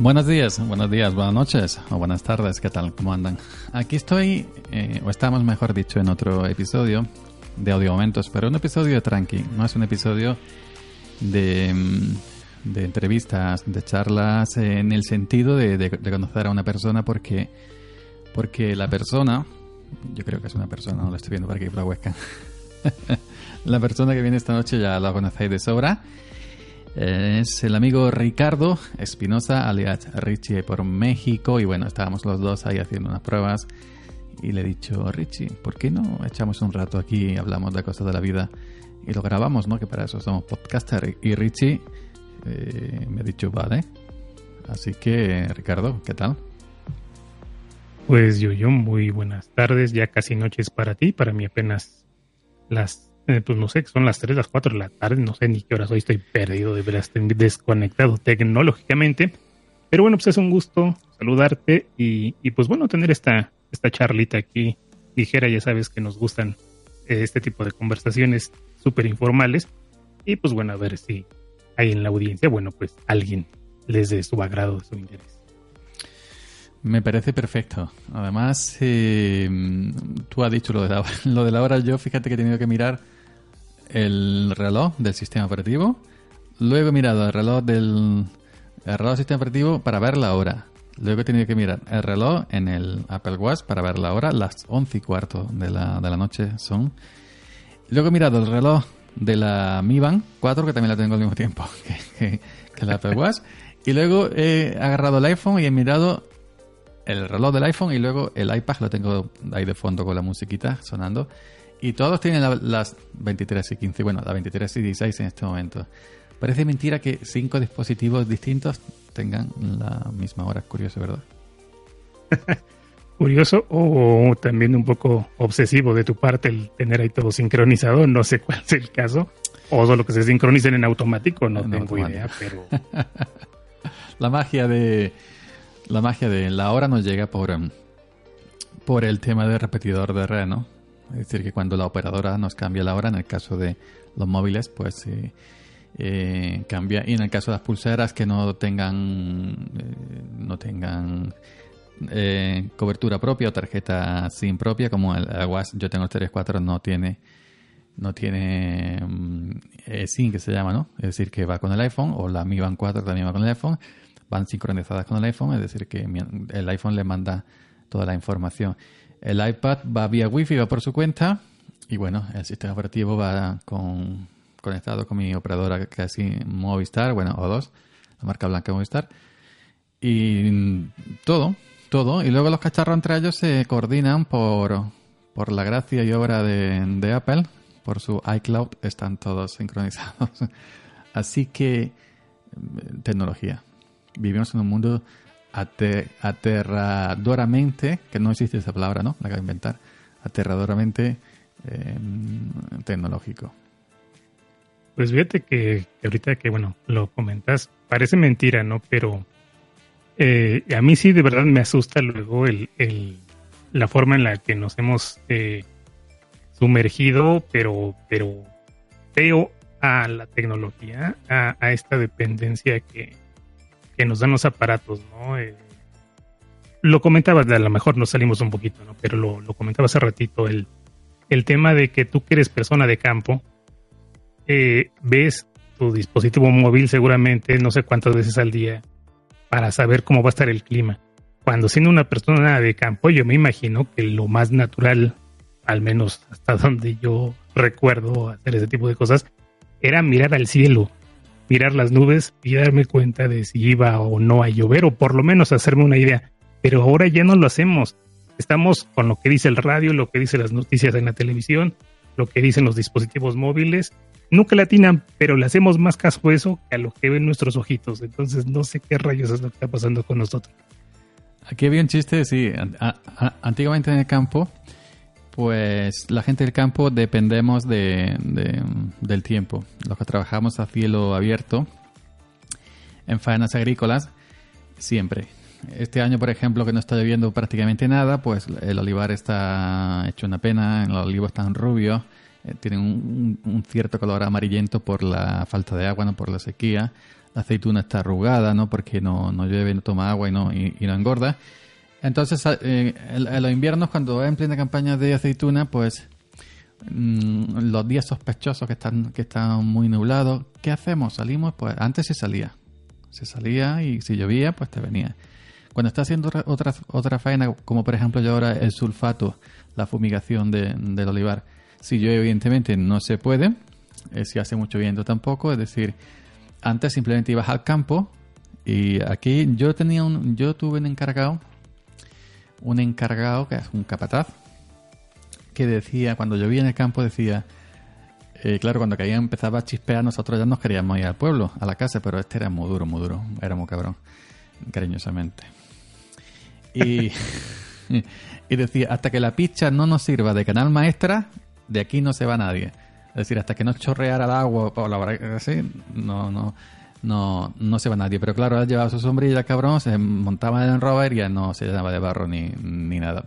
Buenos días, buenas noches o buenas tardes, ¿qué tal? ¿Cómo andan? Aquí estoy, o estamos mejor dicho, en otro episodio de Audio Momentos, pero un episodio tranqui, no es un episodio de entrevistas, de charlas, en el sentido de conocer a una persona, porque la persona, yo creo que es una persona, no la estoy viendo por aquí por la webcam, la persona que viene esta noche ya la conocéis de sobra. Es el amigo Ricardo Espinosa, alias Richie por México. Y bueno, estábamos los dos ahí haciendo unas pruebas y le he dicho: Richie, ¿por qué no echamos un rato aquí y hablamos de cosas de la vida y lo grabamos, ¿no? Que para eso somos podcaster. Y Richie me ha dicho vale. Así que, Ricardo, ¿qué tal? Pues yo, muy buenas tardes, ya casi noches para ti, para mí apenas las... pues no sé, son las 3, las 4 de la tarde, no sé ni qué horas hoy, estoy perdido, de verdad, estoy desconectado tecnológicamente, pero bueno, pues es un gusto saludarte y pues bueno, tener esta charlita aquí ligera. Ya sabes que nos gustan este tipo de conversaciones súper informales y pues bueno, a ver si hay en la audiencia, bueno, pues alguien les dé su agrado, su interés. Me parece perfecto. Además, tú has dicho lo de la hora. Yo, fíjate que he tenido que mirar el reloj del sistema operativo. Luego he mirado el reloj del sistema operativo para ver la hora. Luego he tenido que mirar el reloj en el Apple Watch para ver la hora. Las 11:15 de la noche son. Luego he mirado el reloj de la Mi Band 4, que también la tengo al mismo tiempo que el Apple Watch. Y luego he agarrado el iPhone y he mirado el reloj del iPhone, y luego el iPad lo tengo ahí de fondo con la musiquita sonando, y todos tienen las 23:15, bueno, las 23:16 en este momento. Parece mentira que 5 dispositivos distintos tengan la misma hora. Curioso, ¿verdad? Curioso, o también un poco obsesivo de tu parte el tener ahí todo sincronizado. No sé cuál es el caso, o solo que se sincronicen en automático, no tengo idea, pero la magia de la hora nos llega por el tema del repetidor de red, ¿no? Es decir, que cuando la operadora nos cambia la hora, en el caso de los móviles, pues cambia. Y en el caso de las pulseras que no tengan cobertura propia o tarjeta SIM propia, como el Watch, yo tengo el 3.4, no tiene SIM, que se llama, ¿no? Es decir, que va con el iPhone, o la Mi Band 4 también va con el iPhone. Van sincronizadas con el iPhone, es decir, que el iPhone le manda toda la información. El iPad va vía Wi-Fi, va por su cuenta, y bueno, el sistema operativo va conectado con mi operadora casi Movistar, bueno, O2, la marca blanca Movistar, y todo. Y luego los cacharros entre ellos se coordinan por la gracia y obra de Apple, por su iCloud, están todos sincronizados. Así que, tecnología. Vivimos en un mundo aterradoramente, que no existe esa palabra, ¿no? La acabo de inventar. Aterradoramente tecnológico. Pues fíjate que ahorita que, bueno, lo comentas, parece mentira, ¿no? Pero a mí sí de verdad me asusta luego la forma en la que nos hemos sumergido, pero feo, a la tecnología, a esta dependencia que nos dan los aparatos, ¿no? Lo comentabas, a lo mejor nos salimos un poquito, ¿no? Pero lo comentaba hace ratito, el tema de que tú que eres persona de campo, ves tu dispositivo móvil seguramente no sé cuántas veces al día para saber cómo va a estar el clima. Cuando siendo una persona de campo, yo me imagino que lo más natural, al menos hasta donde yo recuerdo hacer ese tipo de cosas, era mirar al cielo, mirar las nubes y darme cuenta de si iba o no a llover, o por lo menos hacerme una idea. Pero ahora ya no lo hacemos. Estamos con lo que dice el radio, lo que dicen las noticias en la televisión, lo que dicen los dispositivos móviles. Nunca le atinan, pero le hacemos más caso a eso que a lo que ven nuestros ojitos. Entonces no sé qué rayos es lo que está pasando con nosotros. Aquí había un chiste, sí. Antiguamente en el campo, pues la gente del campo dependemos del tiempo. Los que trabajamos a cielo abierto en faenas agrícolas, siempre. Este año, por ejemplo, que no está lloviendo prácticamente nada, pues el olivar está hecho una pena, los olivos están rubios, tienen un cierto color amarillento por la falta de agua, no por la sequía. la aceituna está arrugada, ¿no? Porque no llueve, no toma agua y no engorda. Entonces, en los inviernos, cuando es en plena campaña de aceituna, pues los días sospechosos que están muy nublados, ¿qué hacemos? Salimos, pues antes se salía y si llovía, pues te venía. Cuando está haciendo otra faena, como por ejemplo yo ahora el sulfato, la fumigación del olivar, si llueve evidentemente no se puede, si hace mucho viento tampoco, es decir, antes simplemente ibas al campo y aquí yo tuve un encargado que es un capataz, que decía, cuando llovía en el campo decía, claro, cuando caía empezaba a chispear, nosotros ya nos queríamos ir al pueblo, a la casa, pero este era muy duro, era muy cabrón, cariñosamente. Y decía, hasta que la picha no nos sirva de canal maestra, de aquí no se va nadie. Es decir, hasta que no chorreara el agua o la así, no se va nadie. Pero claro, él llevaba su sombrilla, cabrón, se montaba en el rover y ya no se llenaba de barro ni nada.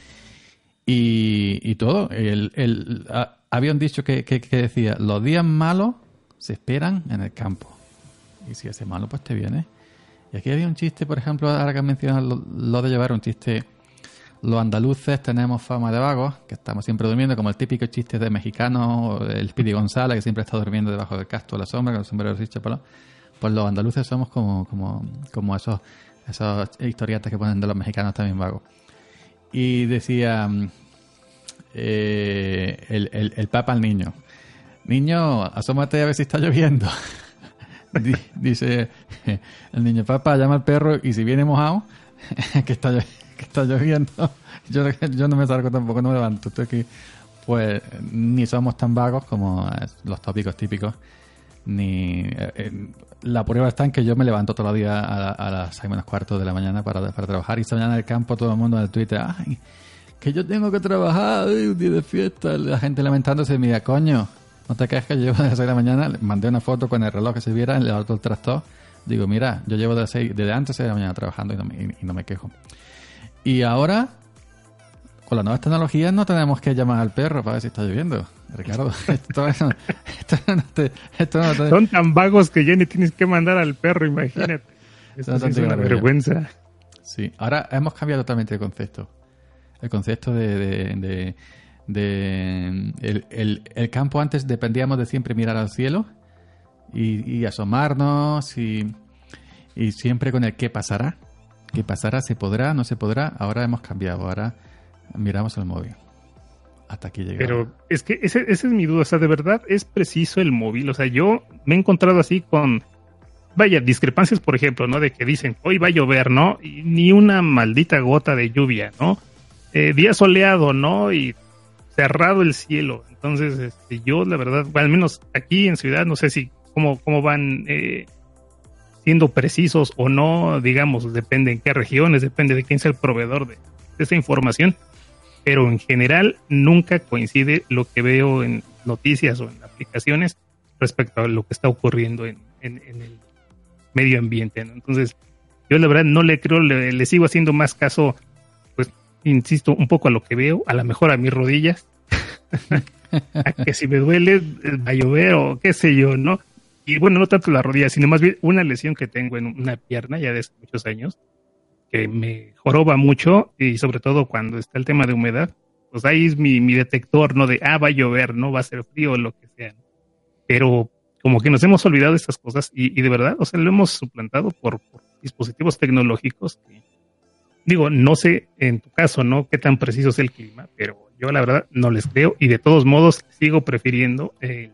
Y todo. Había un dicho que decía, los días malos se esperan en el campo. Y si hace malo, pues te viene. Y aquí había un chiste, por ejemplo, ahora que mencionas lo de llevar un chiste. Los andaluces tenemos fama de vagos, que estamos siempre durmiendo, como el típico chiste de mexicanos, el Speedy González, que siempre está durmiendo debajo del casto a la sombra, con el sombrero así chapalón. Pues los andaluces somos como esos historietas que ponen de los mexicanos también vagos. Y decía el Papa al niño, asómate a ver si está lloviendo. Dice el niño, papá, llama al perro y si viene mojado, que está lloviendo, yo no me salgo tampoco, no me levanto, estoy aquí. Pues ni somos tan vagos como los tópicos típicos, ni la prueba está en que yo me levanto todos los días a las 6:45 de la mañana para trabajar, y esta mañana en el campo todo el mundo en el Twitter, ay, que yo tengo que trabajar, un día de fiesta, la gente lamentándose, mira, coño, no te quejes que yo llevo de las 6 de la mañana, le mandé una foto con el reloj que se viera, le levanto el tractor, digo, mira, yo llevo desde antes de 6 de la mañana trabajando y no me quejo. Y ahora, con las nuevas tecnologías, no tenemos que llamar al perro para ver si está lloviendo. Ricardo, esto no te... Son tan vagos que ya ni tienes que mandar al perro, imagínate. Esto sí es una vergüenza. Sí, ahora hemos cambiado totalmente el concepto. El concepto de el campo antes dependíamos de siempre mirar al cielo y asomarnos y siempre con el qué pasará. ¿Qué pasará? ¿Se podrá? ¿No se podrá? Ahora hemos cambiado. Ahora miramos el móvil. Hasta aquí llegamos. Pero es que esa es mi duda. O sea, ¿de verdad es preciso el móvil? O sea, yo me he encontrado así con... Vaya, discrepancias, por ejemplo, ¿no? De que dicen, hoy va a llover, ¿no? Y ni una maldita gota de lluvia, ¿no? Día soleado, ¿no? Y cerrado el cielo. Entonces, yo, la verdad, bueno, al menos aquí en Ciudad, no sé si cómo van... siendo precisos o no, digamos, depende en qué regiones, depende de quién sea el proveedor de esa información, pero en general nunca coincide lo que veo en noticias o en aplicaciones respecto a lo que está ocurriendo en el medio ambiente, ¿no? Entonces, yo la verdad no le creo, le sigo haciendo más caso, pues, insisto, un poco a lo que veo, a lo mejor a mis rodillas, a que si me duele va a llover o qué sé yo, ¿no? Y bueno, no tanto la rodilla, sino más bien una lesión que tengo en una pierna ya desde muchos años, que me joroba mucho, y sobre todo cuando está el tema de humedad, pues ahí es mi detector, ¿no? De, va a llover, ¿no? Va a ser frío o lo que sea, ¿no? Pero como que nos hemos olvidado de estas cosas y de verdad, o sea, lo hemos suplantado por dispositivos tecnológicos que, digo, no sé en tu caso, ¿no? Qué tan preciso es el clima, pero yo la verdad no les creo y de todos modos sigo prefiriendo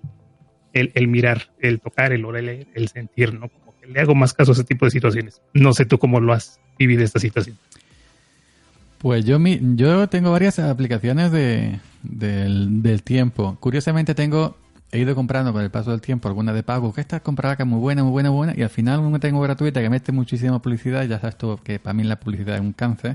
el mirar, el tocar, el oler, el sentir, ¿no? Como que le hago más caso a ese tipo de situaciones. No sé tú cómo lo has vivido esta situación. Pues yo tengo varias aplicaciones del tiempo. Curiosamente he ido comprando con el paso del tiempo alguna de pago, que esta comprada que es muy buena, y al final una tengo gratuita que mete muchísima publicidad, ya sabes tú que para mí la publicidad es un cáncer.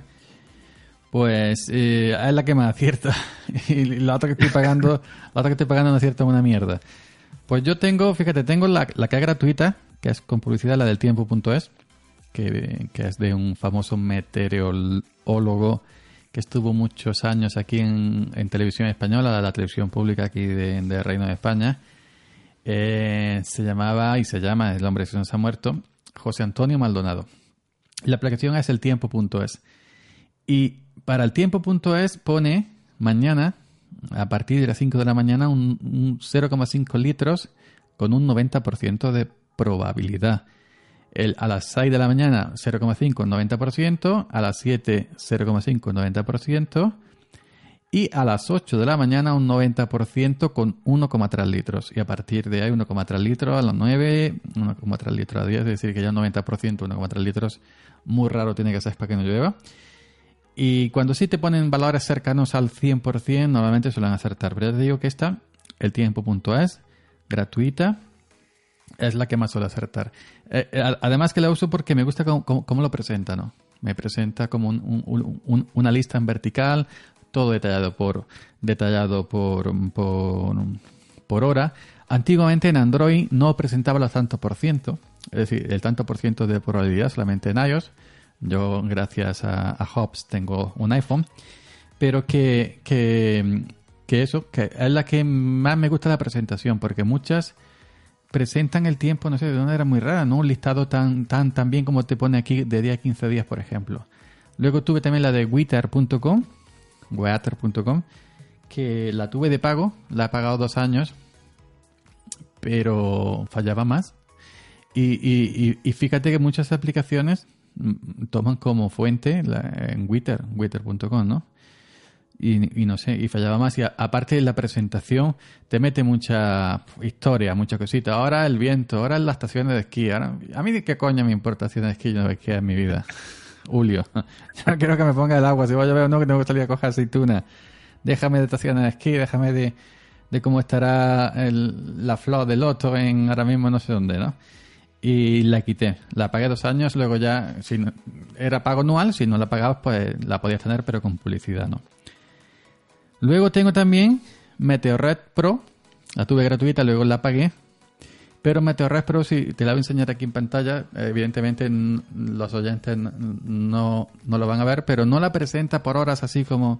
Pues es la que me acierta y la otra que estoy pagando no acierta una mierda. Pues yo tengo la que es gratuita, que es con publicidad, la del tiempo.es, que es de un famoso meteorólogo que estuvo muchos años aquí en televisión española, la televisión pública aquí de Reino de España. Se llamaba y se llama, el hombre que no se ha muerto, José Antonio Maldonado. La aplicación es el tiempo.es. Y para el tiempo.es pone mañana, a partir de las 5 de la mañana, un 0,5 litros con un 90% de probabilidad. A las 6 de la mañana, 0,5, 90%. A las 7, 0,5, 90%. Y a las 8 de la mañana, un 90% con 1,3 litros. Y a partir de ahí, 1,3 litros a las 9, 1,3 litros a 10. Es decir, que ya un 90%, 1,3 litros, muy raro tiene que ser para que no llueva. Y cuando sí te ponen valores cercanos al 100%, normalmente suelen acertar. Pero ya te digo que esta, el tiempo.es, gratuita, es la que más suele acertar. Además que la uso porque me gusta cómo lo presenta, ¿no? Me presenta como una lista en vertical, todo detallado por hora. Antiguamente en Android no presentaba los tantos por ciento, es decir, el tanto por ciento de probabilidad solamente en iOS. Yo, gracias a Hobbs, tengo un iPhone, pero que es la que más me gusta la presentación, porque muchas presentan el tiempo, no sé, de una manera muy rara, ¿no? Un listado tan bien como te pone aquí de 10 a 15 días, por ejemplo. Luego tuve también la de Weather.com, que la tuve de pago, la he pagado 2 años, pero fallaba más. Y fíjate que muchas aplicaciones toman como fuente en Weather.com, ¿no? Y no sé, y fallaba más. Y aparte de la presentación, te mete mucha historia, mucha cosita. Ahora el viento, ahora las estaciones de esquí. Ahora, a mí qué coño me importa estaciones de esquí, yo no esquí en mi vida. Julio, yo quiero que me ponga el agua. Si voy a llover o no, que tengo que salir a coger aceituna. Déjame de estaciones de esquí, déjame de cómo estará la flor del loto en ahora mismo no sé dónde, ¿no? Y la quité. La pagué 2 años, luego ya, si no, era pago anual, si no la pagabas, pues la podías tener, pero con publicidad, ¿no? Luego tengo también Meteorred Pro, la tuve gratuita, luego la pagué. Pero Meteorred Pro, si te la voy a enseñar aquí en pantalla, evidentemente los oyentes no lo van a ver, pero no la presenta por horas así como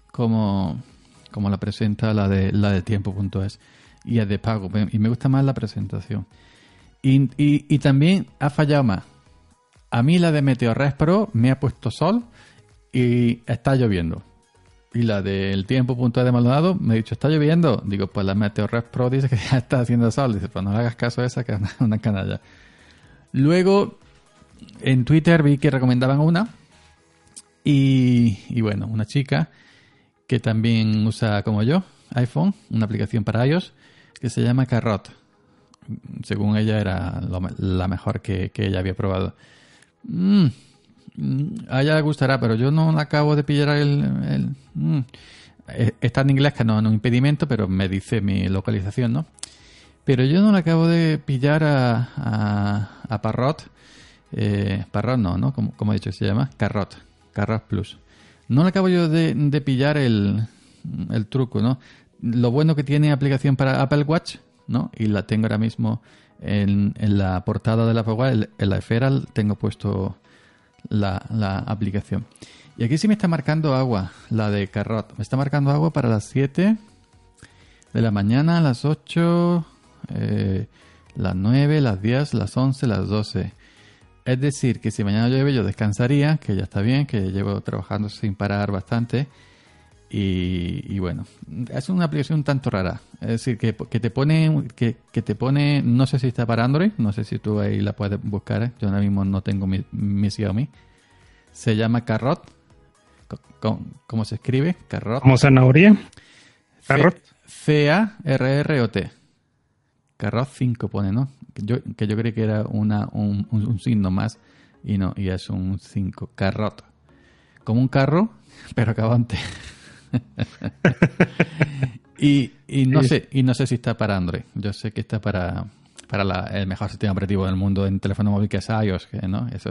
la presenta la de tiempo.es, y es de pago, y me gusta más la presentación. Y también ha fallado más. A mí la de Meteorred Pro me ha puesto sol y está lloviendo. Y la del tiempo.es de Maldonado me ha dicho, está lloviendo. Digo, pues la Meteorred Pro dice que ya está haciendo sol. Dice, pues no le hagas caso a esa, que es una canalla. Luego, en Twitter vi que recomendaban una. Y bueno, una chica que también usa, como yo, iPhone, una aplicación para iOS, que se llama Carrot. Según ella era la mejor que ella había probado. A ella le gustará, pero yo no acabo de pillar está en inglés, que no es un impedimento, pero me dice mi localización, ¿no? Pero yo no le acabo de pillar a Parrot. Parrot no, como he dicho, se llama Carrot Plus. No le acabo yo de pillar el truco, ¿no? Lo bueno que tiene aplicación para Apple Watch, ¿no? Y la tengo ahora mismo en la portada del Apple Watch, en la esfera tengo puesto la aplicación. Y aquí sí me está marcando agua, la de Carrot. Me está marcando agua para las 7 de la mañana, las 8, las 9, las 10, las 11, las 12. Es decir, que si mañana llueve yo descansaría, que ya está bien, que llevo trabajando sin parar bastante. Y bueno, es una aplicación un tanto rara. Es decir, que te pone, no sé si está para Android, no sé si tú ahí la puedes buscar. Yo ahora mismo no tengo mi Xiaomi. Se llama Carrot. ¿Cómo se escribe? Carrot. ¿Como zanahoria? Carrot. C-A-R-R-O-T. Carrot 5 pone, ¿no? Que yo creí que era un signo más. Y no, y es un 5. Carrot. Como un carro, pero acabante. y no sé si está para Android. Yo sé que está para el mejor sistema operativo del mundo en teléfono móvil, que es iOS, ¿no? Eso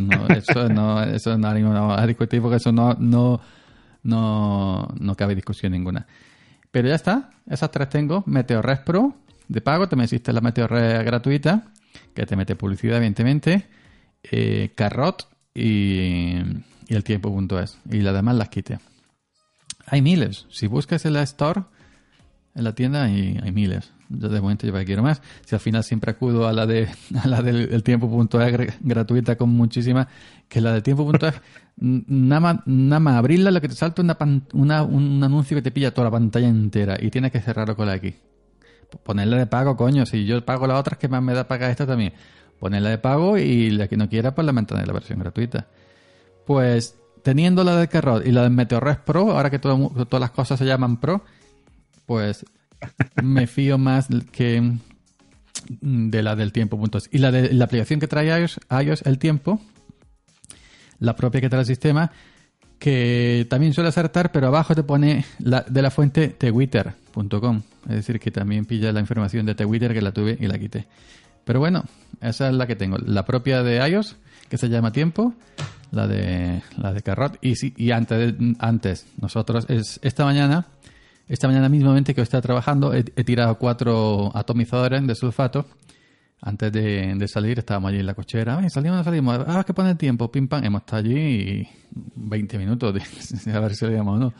no a discutir, porque eso no cabe discusión ninguna. Pero ya está, esas 3 tengo. Meteorred Pro de pago, también existe la Meteorred gratuita, que te mete publicidad, evidentemente. Carrot y el tiempo.es, y las demás las quité. Hay miles. Si buscas en la Store, En la tienda hay miles. Yo de momento yo quiero más. Si al final siempre acudo a la del tiempo.es gratuita con muchísimas, que la del tiempo.es, nada más abrirla, lo que te salta un anuncio que te pilla toda la pantalla entera y tienes que cerrarlo con la X. Ponerla de pago, coño. Si yo pago la otra, es que más me da pagar esta también. Ponerla de pago y la que no quiera, pues la mantener la versión gratuita. Pues teniendo la del Carrot y la del Meteorres Pro, ahora que todas las cosas se llaman Pro, pues me fío más que de la del tiempo.es. Y la de la aplicación que trae iOS El Tiempo, la propia que trae el sistema, que también suele acertar, pero abajo te pone de la fuente twitter.com. Es decir, que también pilla la información de Twitter, que la tuve y la quité. Pero bueno, esa es la que tengo. La propia de iOS, que se llama Tiempo, la de Carrot. Y antes nosotros, esta mañana mismamente que yo estaba trabajando, he tirado 4 atomizadores de sulfato. Antes de salir, estábamos allí en la cochera. Ay, salimos. Que pone el tiempo, pim pam. Hemos estado allí 20 minutos a ver si salíamos o no.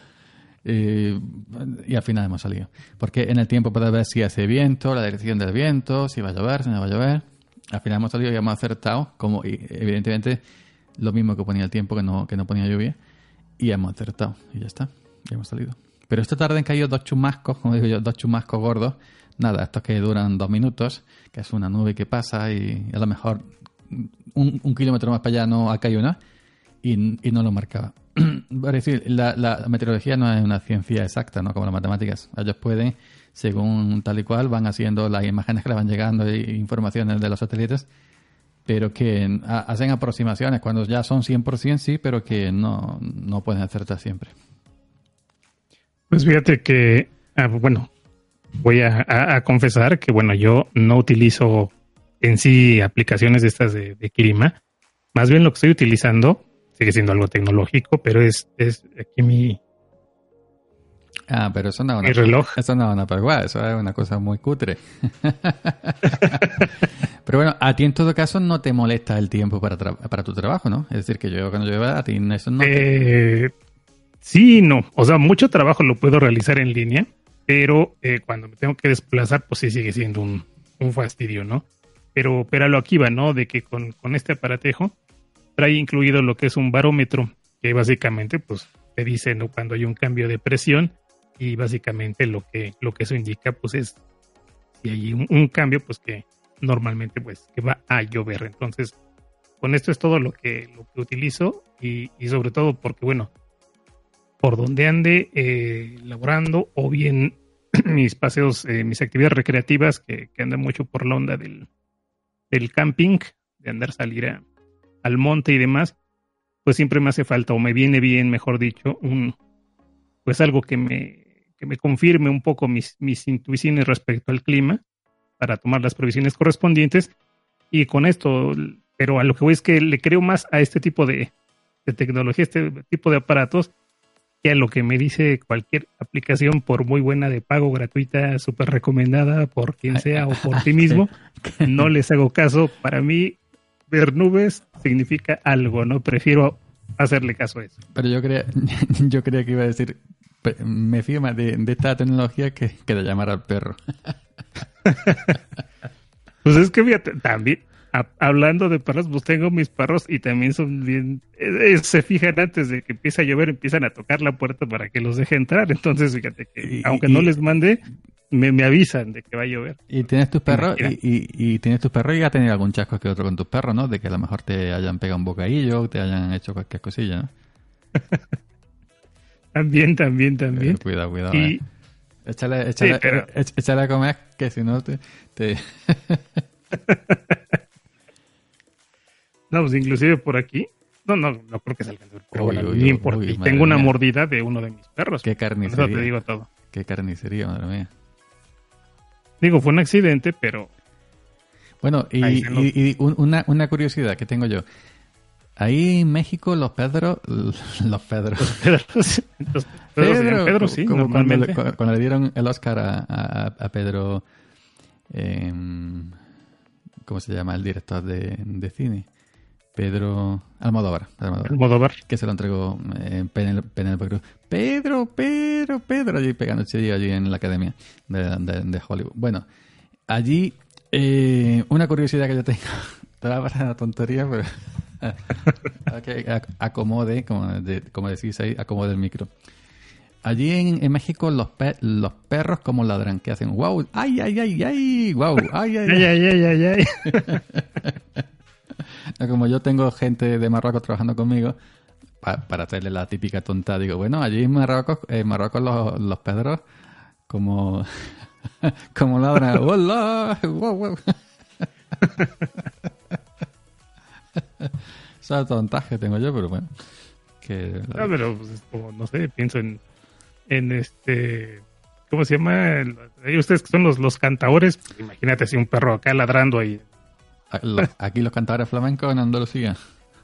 Y al final hemos salido. Porque en el tiempo puedes ver si hace viento, la dirección del viento, si va a llover, si no va a llover. Al final hemos salido y hemos acertado, como evidentemente lo mismo que ponía el tiempo, que no ponía lluvia. Y hemos acertado. Y ya está. Ya hemos salido. Pero esta tarde han caído 2 chubascos, como digo yo, 2 chubascos gordos. Nada, estos que duran 2 minutos, que es una nube que pasa y a lo mejor un kilómetro más para allá no ha caído nada y no lo marcaba. Es decir, la meteorología no es una ciencia exacta, ¿no? Como las matemáticas. Ellos pueden, según tal y cual, van haciendo las imágenes que le van llegando e informaciones de los satélites, pero que hacen aproximaciones cuando ya son 100% sí, pero que no pueden acertar siempre. Pues fíjate que, voy a confesar que, yo no utilizo en sí aplicaciones de estas de clima. Más bien lo que estoy utilizando sigue siendo algo tecnológico, pero es aquí mi pero eso no es mi reloj. Eso no es una perguá, eso es una cosa muy cutre. Pero bueno, a ti en todo caso no te molesta el tiempo para tu trabajo, ¿no? Es decir, que yo cuando llueva, a ti eso no Sí, no. O sea, mucho trabajo lo puedo realizar en línea, pero cuando me tengo que desplazar, pues sí sigue siendo un fastidio, ¿no? Pero a lo aquí va, ¿no? De que con este aparatejo trae incluido lo que es un barómetro, que básicamente, pues, te dice, ¿no? Cuando hay un cambio de presión y básicamente lo que eso indica, pues, es si hay un cambio, pues, que normalmente, pues, que va a llover. Entonces, con esto es todo lo que utilizo y sobre todo porque, por donde ande laborando o bien mis paseos, mis actividades recreativas que andan mucho por la onda del camping, de salir al monte y demás, pues siempre me hace falta o me viene bien, mejor dicho, pues algo que me confirme un poco mis intuiciones respecto al clima para tomar las previsiones correspondientes. Y con esto, pero a lo que voy es que le creo más a este tipo de tecnología, este tipo de aparatos, que a lo que me dice cualquier aplicación, por muy buena de pago, gratuita, súper recomendada por quien sea o por ti mismo. No les hago caso. Para mí, ver nubes significa algo, ¿no? Prefiero hacerle caso a eso. Pero yo creía que iba a decir, me fío más de esta tecnología que de llamar al perro. Pues es que fíjate, también, hablando de perros, pues tengo mis perros y también son bien, se fijan antes de que empiece a llover, empiezan a tocar la puerta para que los deje entrar. Entonces fíjate que aunque no les mande, me avisan de que va a llover. Y tienes tus perros y tienes tus perros y has tenido algún chasco que otro con tus perros, ¿no? De que a lo mejor te hayan pegado un bocadillo o te hayan hecho cualquier cosilla, ¿no? También. Cuidado. Y... Échale a comer, que si no te... No, pues inclusive por aquí, no creo que salga, pero ni importa. Y tengo una mordida de uno de mis perros. Qué carnicería. Eso te digo todo. Qué carnicería, madre mía. Digo, fue un accidente, pero... Bueno, y una curiosidad que tengo yo. Ahí en México los Pedro, sí, como cuando le dieron el Oscar a Pedro, ¿cómo se llama? El director de cine. Pedro Almodóvar. Almodóvar. Que se lo entregó Penélope Cruz. Pedro, allí pegando chillo allí en la academia de Hollywood. Bueno, allí una curiosidad que yo tengo. Te va a parecer una tontería, pero acomode, como decís ahí, acomode el micro. Allí en México los perros como ladran, que hacen wow, ay, wow, ay. Como yo tengo gente de Marruecos trabajando conmigo, para hacerle la típica tonta, digo, bueno, allí en Marruecos los perros como ladran, hola, wow. Esa tontaje tengo yo, pero bueno. Pero pues, es como, no sé, pienso en ¿cómo se llama? Ustedes que son los cantadores, pues, imagínate si un perro acá ladrando ahí. Aquí los cantadores flamencos en Andalucía.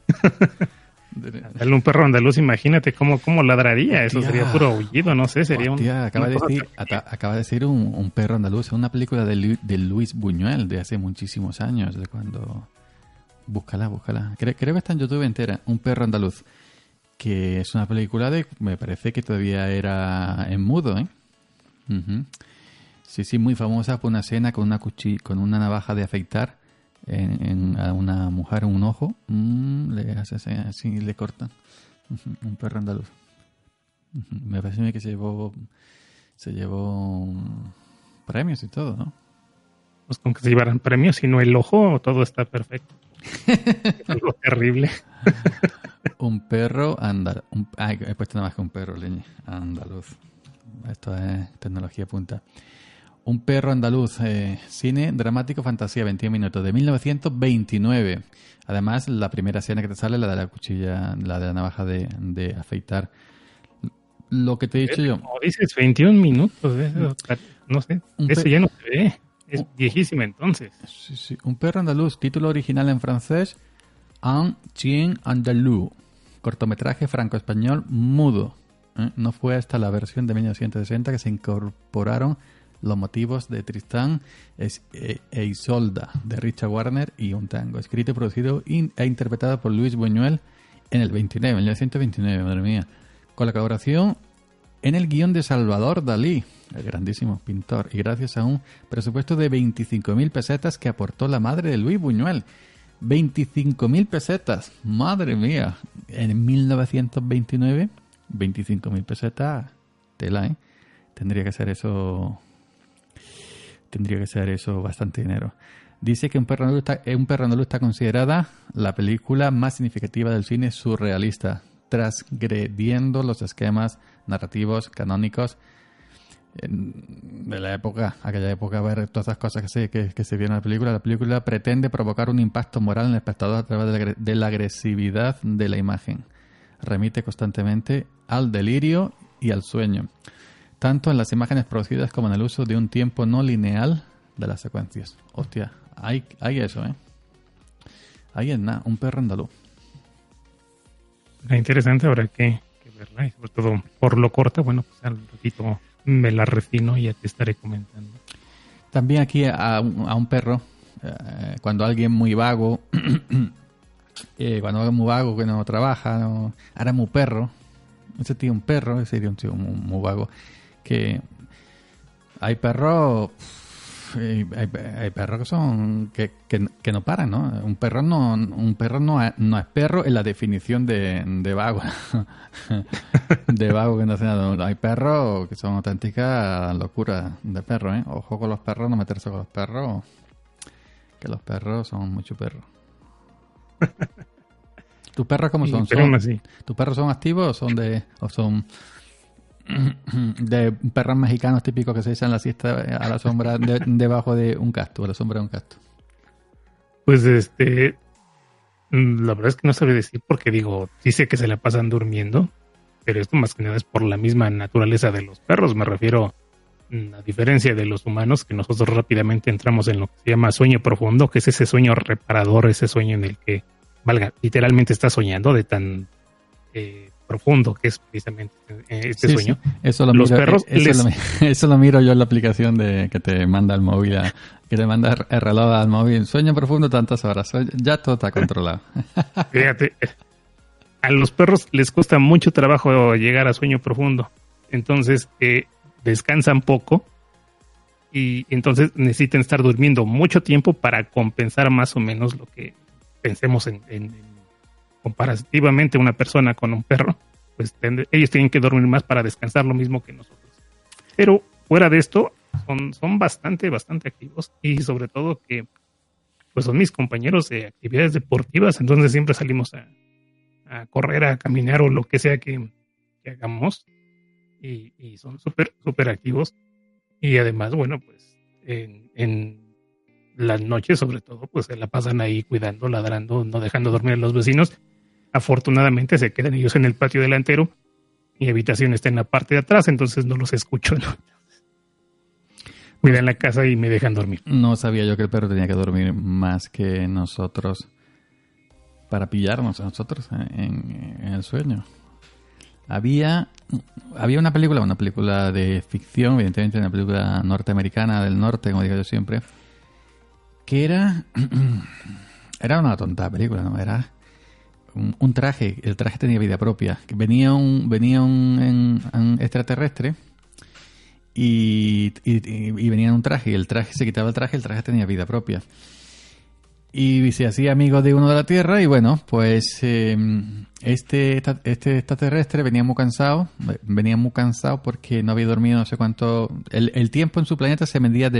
Un perro andaluz, imagínate cómo ladraría. Hostia, eso sería puro aullido, no sé, sería acaba de decir un perro andaluz, una película de Luis Buñuel de hace muchísimos años, de cuando... Búscala. Creo que está en YouTube entera, Un perro andaluz, que es una película me parece que todavía era en mudo, ¿eh? Uh-huh. Sí, muy famosa por una escena con una navaja de afeitar a una mujer en un ojo, le hace así y le cortan. Un perro andaluz. Me parece que se llevó premios y todo, ¿no? Pues con que se llevaran premios, y no el ojo, todo está perfecto. Es algo terrible. Un perro andaluz. He puesto nada más que un perro, leñe. Andaluz. Esto es tecnología punta. Un perro andaluz, cine dramático fantasía, 21 minutos, de 1929. Además, la primera escena que te sale, la de la cuchilla, la de la navaja de afeitar. Lo que te he dicho yo. Como dices, 21 minutos, no sé, ese ya no se ve. Es viejísima entonces. Sí. Un perro andaluz, título original en francés, Un chien andalou, cortometraje franco-español mudo. No fue hasta la versión de 1960 que se incorporaron los motivos de Tristán e Isolda de Richard Wagner y un tango, escrito, producido e interpretado por Luis Buñuel en el 1929, madre mía, con la colaboración en el guión de Salvador Dalí, el grandísimo pintor, y gracias a un presupuesto de 25.000 pesetas que aportó la madre de Luis Buñuel. 25.000 pesetas, madre mía, en 1929, 25.000 pesetas, tela, ¿eh? Tendría que ser eso bastante dinero. Dice que Un perro andaluz está considerada la película más significativa del cine surrealista, transgrediendo los esquemas narrativos canónicos de la época, aquella época, ver todas esas cosas que se vieron en la película. La película pretende provocar un impacto moral en el espectador a través de la agresividad de la imagen. Remite constantemente al delirio y al sueño, tanto en las imágenes producidas como en el uso de un tiempo no lineal de las secuencias. Hostia, hay eso, ¿eh? Ahí es nada, Un perro andaluz. Interesante, habrá que verla, y sobre todo por lo corta, bueno, pues al ratito me la refino y ya te estaré comentando. También aquí a un perro, cuando alguien muy vago, que no trabaja, ahora muy perro, ese tío un perro, ese sería un tío muy vago, que hay perros... Hay perros que son que no paran, ¿no? Un perro no es perro en la definición de vago. De vago que no hace nada. Hay perros que son auténticas locuras de perro, ¿eh? Ojo con los perros, no meterse con los perros, que los perros son mucho perros. ¿Tus perros cómo son? ¿Tus perros son activos o son de perros mexicanos típicos que se echan la siesta a la sombra debajo de un cactus, a la sombra de un cactus? Pues la verdad es que no sabría decir, porque digo, sí sé que se la pasan durmiendo, pero esto más que nada es por la misma naturaleza de los perros. Me refiero, a diferencia de los humanos, que nosotros rápidamente entramos en lo que se llama sueño profundo, que es ese sueño reparador, ese sueño en el que, literalmente estás soñando de tan profundo, que es precisamente este sueño. Sí. Eso lo Los miro, perros eso lo miro yo en la aplicación que te manda el móvil, que te manda el reloj al móvil. Sueño profundo tantas horas. Ya todo está controlado. Fíjate, a los perros les cuesta mucho trabajo llegar a sueño profundo. Entonces, descansan poco y entonces necesitan estar durmiendo mucho tiempo para compensar más o menos lo que pensemos en comparativamente una persona con un perro. Pues ellos tienen que dormir más para descansar lo mismo que nosotros. Pero fuera de esto, son bastante activos y sobre todo que pues son mis compañeros de actividades deportivas, entonces siempre salimos a correr, a caminar o lo que sea que hagamos y son súper activos y además, bueno, pues en las noches sobre todo, pues se la pasan ahí cuidando, ladrando, no dejando dormir a los vecinos. Afortunadamente se quedan ellos en el patio delantero. Mi habitación está en la parte de atrás, entonces no los escucho, ¿no? Cuidan la casa y me dejan dormir. No sabía yo que el perro tenía que dormir más que nosotros para pillarnos a nosotros en el sueño. Había una película de ficción, evidentemente una película norteamericana del norte, como digo yo siempre, que era una tonta película, ¿no? Era un traje, el traje tenía vida propia. Venía un extraterrestre y venía en un traje, y el traje se quitaba el traje tenía vida propia. Y se hacía amigo de uno de la Tierra, y bueno, pues este extraterrestre venía muy cansado porque no había dormido no sé cuánto. El tiempo en su planeta se medía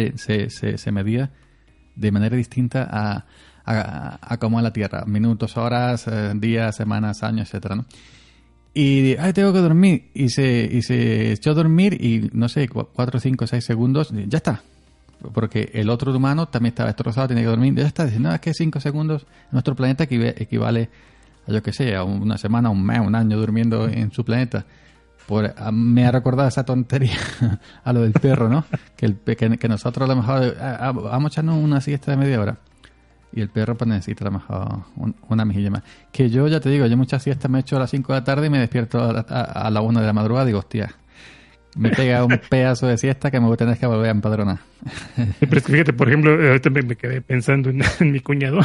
de manera distinta a como en la Tierra, minutos, horas, días, semanas, años, etcétera, ¿no? Y tengo que dormir, y se echó a dormir y no sé, 4, 5, 6 segundos, ya está, porque el otro humano también estaba destrozado, tenía que dormir, ya está, dice, no, es que 5 segundos en nuestro planeta equivale a, yo que sé, a una semana, un mes, un año durmiendo en su planeta. Me ha recordado esa tontería a lo del perro, ¿no? Que nosotros a lo mejor vamos a echarnos una siesta de media hora. Y el perro pues necesita a lo mejor una mejilla más. Que yo ya te digo, yo muchas siestas me echo a las 5 de la tarde y me despierto a la 1 de la madrugada y digo, hostia, me pega un pedazo de siesta que me voy a tener que volver a empadronar. Pero es que fíjate, por ejemplo, ahorita me quedé pensando en mi cuñado,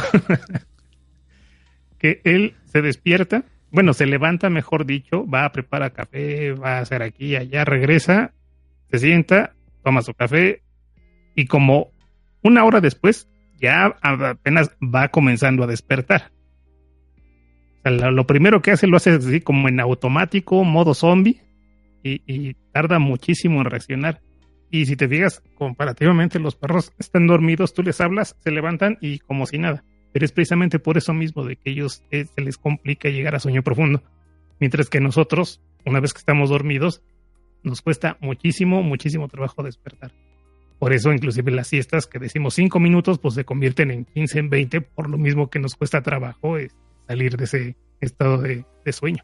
que él se despierta, bueno, se levanta, mejor dicho, va a preparar café, va a hacer aquí y allá, regresa, se sienta, toma su café y como una hora después ya apenas va comenzando a despertar. O sea, lo primero que hace lo hace así como en automático, modo zombie, y tarda muchísimo en reaccionar. Y si te fijas, comparativamente los perros están dormidos, tú les hablas, se levantan y como si nada. Pero es precisamente por eso mismo de que ellos se les complica llegar a sueño profundo. Mientras que nosotros, una vez que estamos dormidos, nos cuesta muchísimo trabajo despertar. Por eso, inclusive las siestas que decimos 5 minutos, pues se convierten en 15, en 20, por lo mismo que nos cuesta trabajo salir de ese estado de sueño.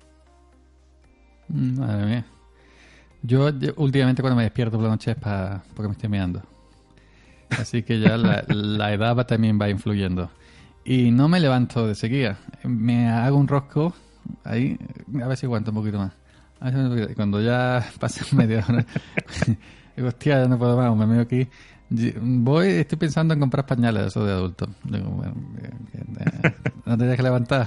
Madre mía. Yo últimamente cuando me despierto por la noche es porque me estoy mirando. Así que ya la edad también va influyendo. Y no me levanto de seguida. Me hago un rosco ahí, a ver si aguanto un poquito más. Cuando ya pase media hora, digo, hostia, ya no puedo más, me meto aquí. Estoy pensando en comprar pañales de esos de adultos. Digo, bueno, no te tienes que levantar.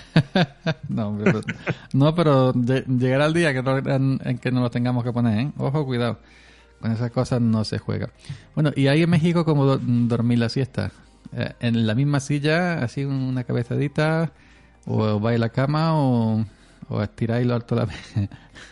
pero llegará el día en que no lo tengamos que poner, ¿eh? Ojo, cuidado. Con esas cosas no se juega. Bueno, y ahí en México, ¿cómo dormir la siesta? ¿En la misma silla, así una cabezadita? ¿O vais a la cama? ¿O estiráis lo alto de la mesa?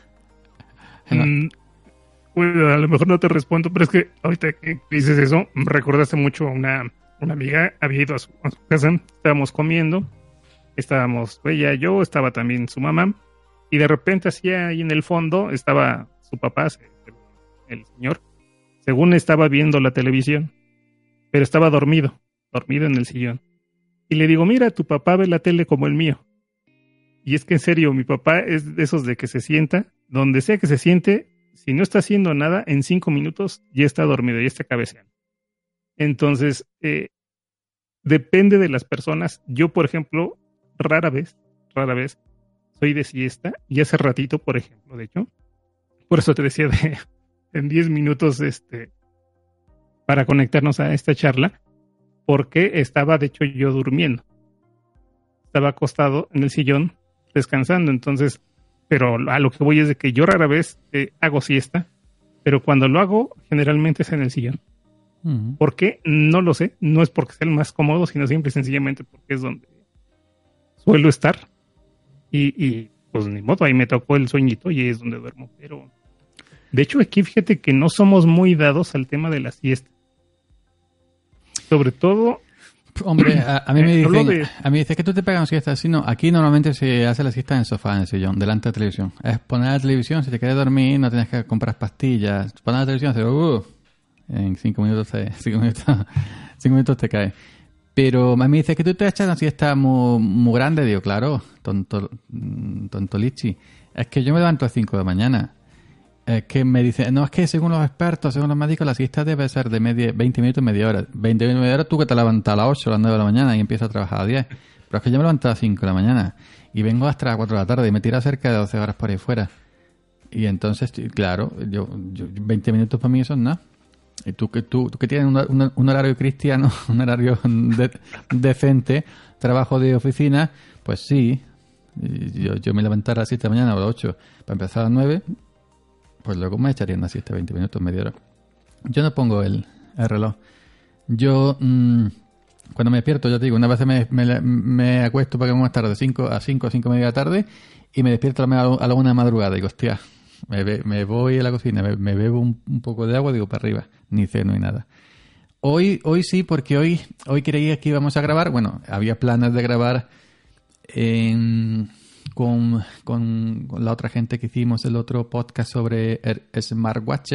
Bueno, a lo mejor no te respondo, pero es que ahorita que dices eso, me recordaste mucho a una amiga, había ido a su casa, estábamos comiendo, estábamos ella, yo, estaba también su mamá, y de repente así ahí en el fondo estaba su papá, el señor, según estaba viendo la televisión, pero estaba dormido en el sillón. Y le digo, mira, tu papá ve la tele como el mío. Y es que en serio, mi papá es de esos de que se sienta, donde sea que se siente, si no está haciendo nada, en 5 minutos ya está dormido, ya está cabeceando. Entonces, depende de las personas. Yo, por ejemplo, rara vez soy de siesta y hace ratito, por ejemplo, de hecho, por eso te decía en 10 minutos para conectarnos a esta charla, porque estaba de hecho yo durmiendo. Estaba acostado en el sillón descansando, entonces, pero a lo que voy es de que yo rara vez hago siesta, pero cuando lo hago generalmente es en el sillón. ¿Por qué? No lo sé, no es porque sea el más cómodo, sino simple y sencillamente porque es donde suelo estar y pues ni modo, ahí me tocó el sueñito y es donde duermo, pero de hecho aquí fíjate que no somos muy dados al tema de la siesta, sobre todo. Hombre, a mí me dicen que tú te pegas una siesta así, no, aquí normalmente se hace la siesta en el sofá, en el sillón, delante de la televisión. Es poner la televisión, si te quieres dormir no tienes que comprar pastillas, poner la televisión, en 5 minutos te caes. Pero a mí me dice que tú te echas una siesta muy grande, digo, claro, tonto lichi. Es que yo me levanto a 5 de la mañana. Es que me dice, no, es que según los expertos, según los médicos, la siesta debe ser de 20 minutos, media hora. 20 minutos, media hora, tú que te levantas a las 8, a las 9 de la mañana y empiezas a trabajar a 10. Pero es que yo me levanto a las 5 de la mañana y vengo hasta las 4 de la tarde y me tiro cerca de 12 horas por ahí fuera. Y entonces, claro, yo 20 minutos para mí eso es nada. Y tú que tienes un horario cristiano, un horario decente, trabajo de oficina, pues sí, yo me levantara a las 7 de la mañana o a las 8 para empezar a las 9, pues luego me echaría una siesta 20 minutos, media hora. Yo no pongo el reloj. Yo, cuando me despierto, ya te digo, una vez me acuesto para que me tarde de 5 a 5 y media de la tarde y me despierto a la 1 de la madrugada y digo, hostia, me voy a la cocina, me bebo un poco de agua, digo, para arriba, ni ceno ni nada. Hoy sí, porque hoy creía que íbamos a grabar, bueno, había planes de grabar con la otra gente que hicimos el otro podcast sobre el smartwatch,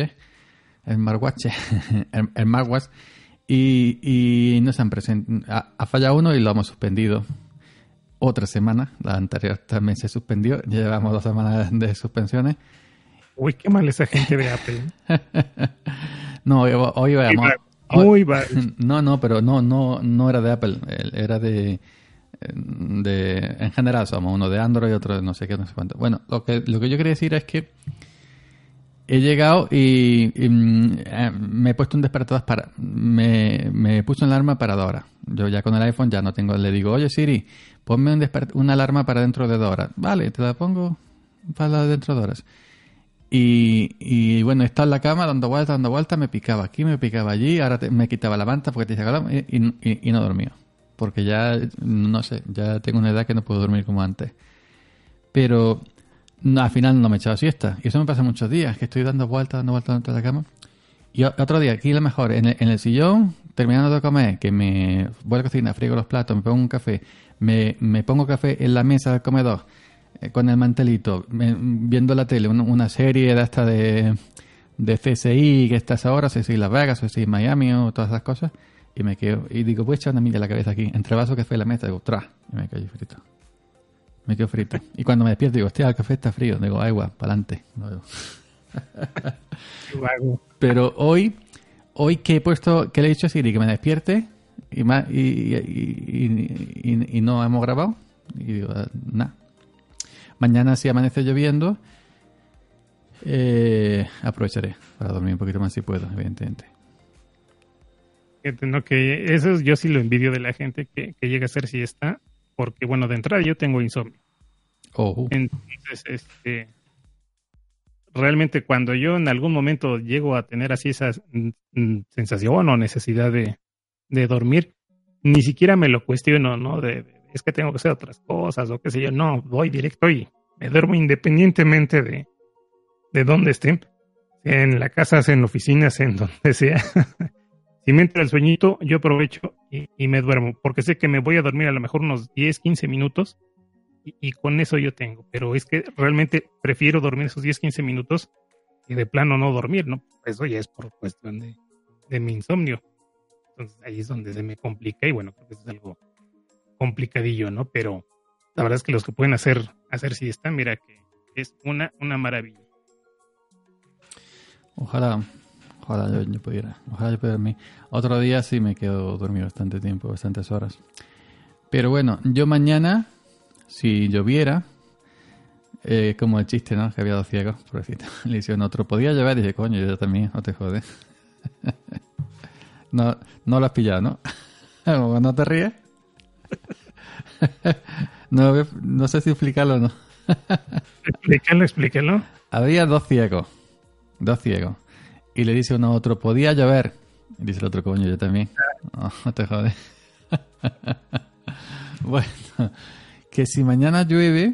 y nos han ha fallado uno y lo hemos suspendido. Otra semana, la anterior también se suspendió, ya llevamos 2 semanas de suspensiones. Uy, qué mal esa gente de Apple. No, hoy vamos. Muy mal. No, pero no era de Apple, era de en general somos uno de Android y otro de no sé qué, no sé cuánto. Bueno, lo que yo quería decir es que he llegado y me he puesto un despertador me puse una alarma para 2 horas. Yo ya con el iPhone ya no tengo, le digo, oye Siri, ponme una alarma para dentro de 2 horas. Vale, te la pongo para dentro de 2 horas. Y bueno, estaba en la cama dando vueltas, me picaba aquí, me picaba allí, ahora me quitaba la manta porque te dice y no dormía. Porque ya, no sé, ya tengo una edad que no puedo dormir como antes. Pero al final no me he echado siesta. Y eso me pasa muchos días, que estoy dando vueltas dentro de la cama. Y otro día, aquí lo mejor, en el sillón, terminando de comer, que me voy a la cocina, friego los platos, me pongo un café, me pongo café en la mesa del comedor, con el mantelito, viendo la tele, una serie de esta de CSI, que estás ahora, CSI Las Vegas, CSI Miami o todas esas cosas, y me quedo, y digo, voy a echar una milla en la cabeza aquí, entre vaso, café y la mesa, digo, ¡tras! Y me quedo frito. Y cuando me despierto digo, hostia, el café está frío, digo, agua, para adelante. Pero hoy que le he dicho a Siri que me despierte y no hemos grabado, y digo, nada. Mañana, si amanece lloviendo, aprovecharé para dormir un poquito más si puedo, evidentemente. No, que eso yo sí lo envidio de la gente que llega a hacer siesta, porque bueno, de entrada yo tengo insomnio. Entonces, realmente cuando yo en algún momento llego a tener así esa sensación o necesidad de dormir, ni siquiera me lo cuestiono, ¿no? Es que tengo que hacer otras cosas o qué sé yo. No, voy directo y me duermo independientemente de dónde esté. En la casa, en oficinas, en donde sea. Si me entra el sueñito, yo aprovecho y me duermo, porque sé que me voy a dormir a lo mejor unos 10, 15 minutos y con eso yo tengo. Pero es que realmente prefiero dormir esos 10, 15 minutos y de plano no dormir, ¿no? Eso ya es por cuestión de mi insomnio. Entonces ahí es donde se me complica y bueno, creo que es algo complicadillo, ¿no? Pero la verdad es que los que pueden hacer siesta, mira que es una maravilla. Ojalá yo pudiera dormir. Otro día sí me quedo dormido bastante tiempo, bastantes horas. Pero bueno, yo mañana, si lloviera, Como el chiste, ¿no? Que había 2 ciegos, pobrecito. Le hicieron otro. Podía llevar y dije, coño, yo también, no te jodes. No lo has pillado, ¿no? ¿No te ríes? No sé si explicarlo o no. Explícalo. Había 2 ciegos. 2 ciegos. Y le dice uno a otro, podía llover. Y dice el otro, coño, yo también. No te jodes. Bueno, que si mañana llueve,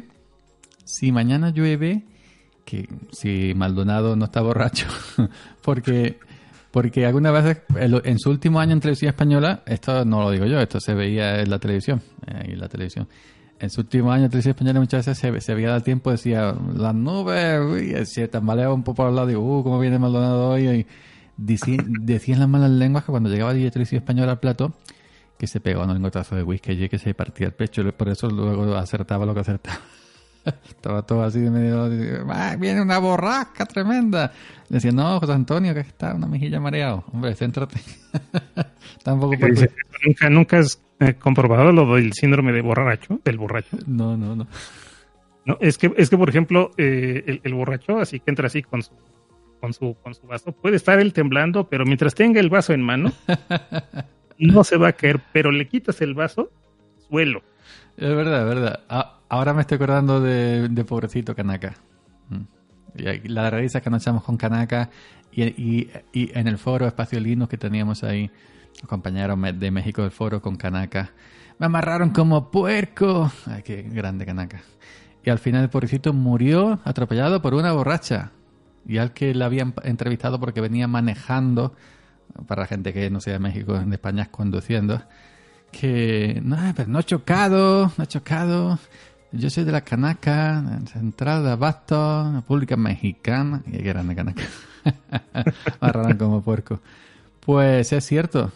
que si Maldonado no está borracho, porque algunas veces en su último año en televisión española, esto no lo digo yo, esto se veía en la televisión, en su último año en televisión española muchas veces se veía al tiempo, decía, las nubes, y se tambaleaba un poco por el lado, digo, cómo viene Maldonado hoy, y decían las malas lenguas que cuando llegaba a televisión española al plato, que se pegaba un lingotazo de whisky y que se partía el pecho, por eso luego acertaba lo que acertaba. Estaba todo así de medio, viene una borrasca tremenda. Le decía, no, José Antonio, que está una mejilla mareado. Hombre, céntrate. Tampoco ¿Nunca has comprobado lo del síndrome del borracho? No. No, es que por ejemplo, el borracho, así que entra así con su vaso, puede estar él temblando, pero mientras tenga el vaso en mano, no se va a caer, pero le quitas el vaso, suelo. Es verdad. Ahora me estoy acordando de pobrecito Kanaka. Y la risa que nos echamos con Kanaka y en el foro Espacio Linux que teníamos ahí, los compañeros de México del foro con Kanaka. Me amarraron como puerco. Ay, qué grande Kanaka. Y al final el pobrecito murió atropellado por una borracha. Y al que la habían entrevistado porque venía manejando, para la gente que no sea de México, en España es conduciendo, que no ha chocado. Yo soy de la Kanaka, Central de Abasto, República Mexicana. Y qué grande Kanaka. Agarraron como puerco. Pues es cierto.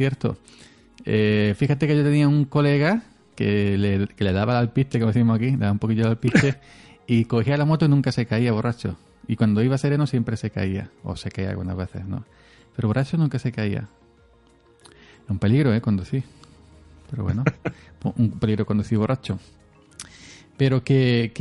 Fíjate que yo tenía un colega que le daba al alpiste, como decimos aquí, le daba un poquillo al alpiste, y cogía la moto y nunca se caía borracho. Y cuando iba sereno siempre se caía, o se caía algunas veces, ¿no? Pero borracho nunca se caía. Es un peligro, conducir. Pero bueno, un peligro conducir borracho. Pero que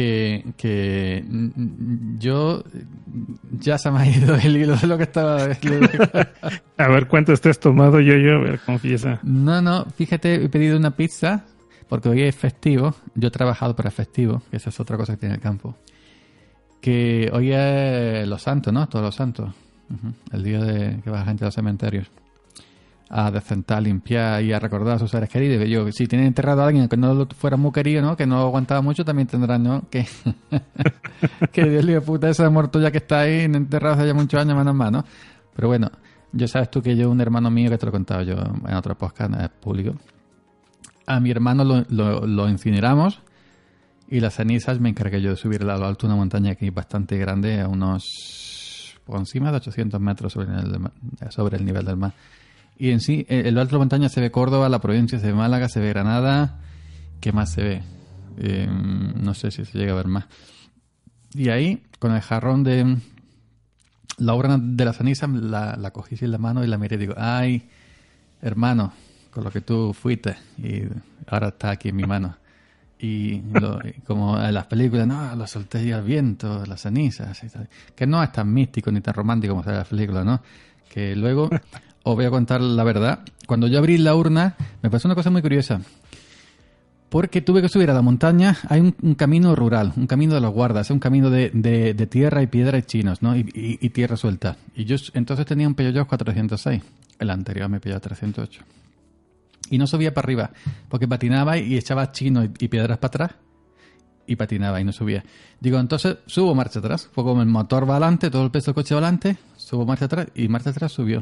yo ya se me ha ido el hilo de lo que estaba. A ver, ¿cuánto estás tomado, yo? A ver, confiesa. No, fíjate, he pedido una pizza porque hoy es festivo. Yo he trabajado para festivo, que esa es otra cosa que tiene el campo. Que hoy es los santos, ¿no? Todos los santos. El día de que va la gente a los cementerios a decentar, limpiar y a recordar a sus seres queridos. Yo, si tienen enterrado a alguien que no lo fuera muy querido, ¿no? Que no aguantaba mucho, también tendrán, ¿no? Que Dios le puta, ese muerto ya que está ahí enterrado hace ya muchos años, menos más, ¿no? Pero bueno, yo sabes tú que yo, un hermano mío, que te lo he contado yo en otro podcast público, a mi hermano lo incineramos y las cenizas me encargué yo de subir a lo alto una montaña aquí bastante grande, a unos por encima de 800 metros sobre el nivel del mar. Y en sí, en lo alto de la montaña se ve Córdoba, la provincia se ve Málaga, se ve Granada. ¿Qué más se ve? No sé si se llega a ver más. Y ahí, con el jarrón de la urna de la ceniza, la cogí en la mano y la miré y digo, ay, hermano, con lo que tú fuiste y ahora está aquí en mi mano. Y como en las películas, no, lo solté y al viento, las cenizas y tal. Que no es tan místico ni tan romántico como se ve en las películas, ¿no? Que luego... Os voy a contar la verdad. Cuando yo abrí la urna, me pasó una cosa muy curiosa. Porque tuve que subir a la montaña. Hay un camino rural, un camino de los guardas, un camino de tierra y piedra y chinos, ¿no? Y tierra suelta. Y yo entonces tenía un Peugeot 406. El anterior me pillaba 308. Y no subía para arriba, porque patinaba y echaba chinos y piedras para atrás. Y patinaba y no subía. Digo, entonces subo marcha atrás. Fue como el motor va adelante, todo el peso del coche va adelante, subo marcha atrás y marcha atrás subió.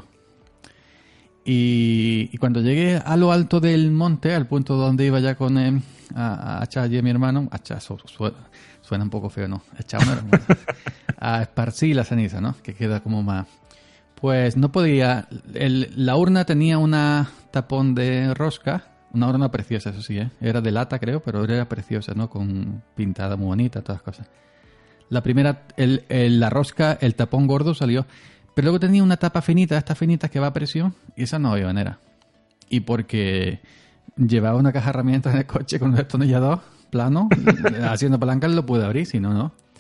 Y cuando llegué a lo alto del monte, al punto donde iba ya con a echar allí a mi hermano, suena un poco feo, ¿no? Echar a esparcir la ceniza, ¿no? Que queda como más... Pues no podía... La urna tenía una tapón de rosca, una urna preciosa, eso sí, ¿eh? Era de lata, creo, pero era preciosa, ¿no? Con pintada muy bonita, todas las cosas. La primera, la rosca, el tapón gordo salió... Pero luego tenía una tapa finita, estas finitas que va a presión, y esa no había manera. Y porque llevaba una caja de herramientas en el coche con un destornillador plano, haciendo palancas lo pude abrir, si no, no.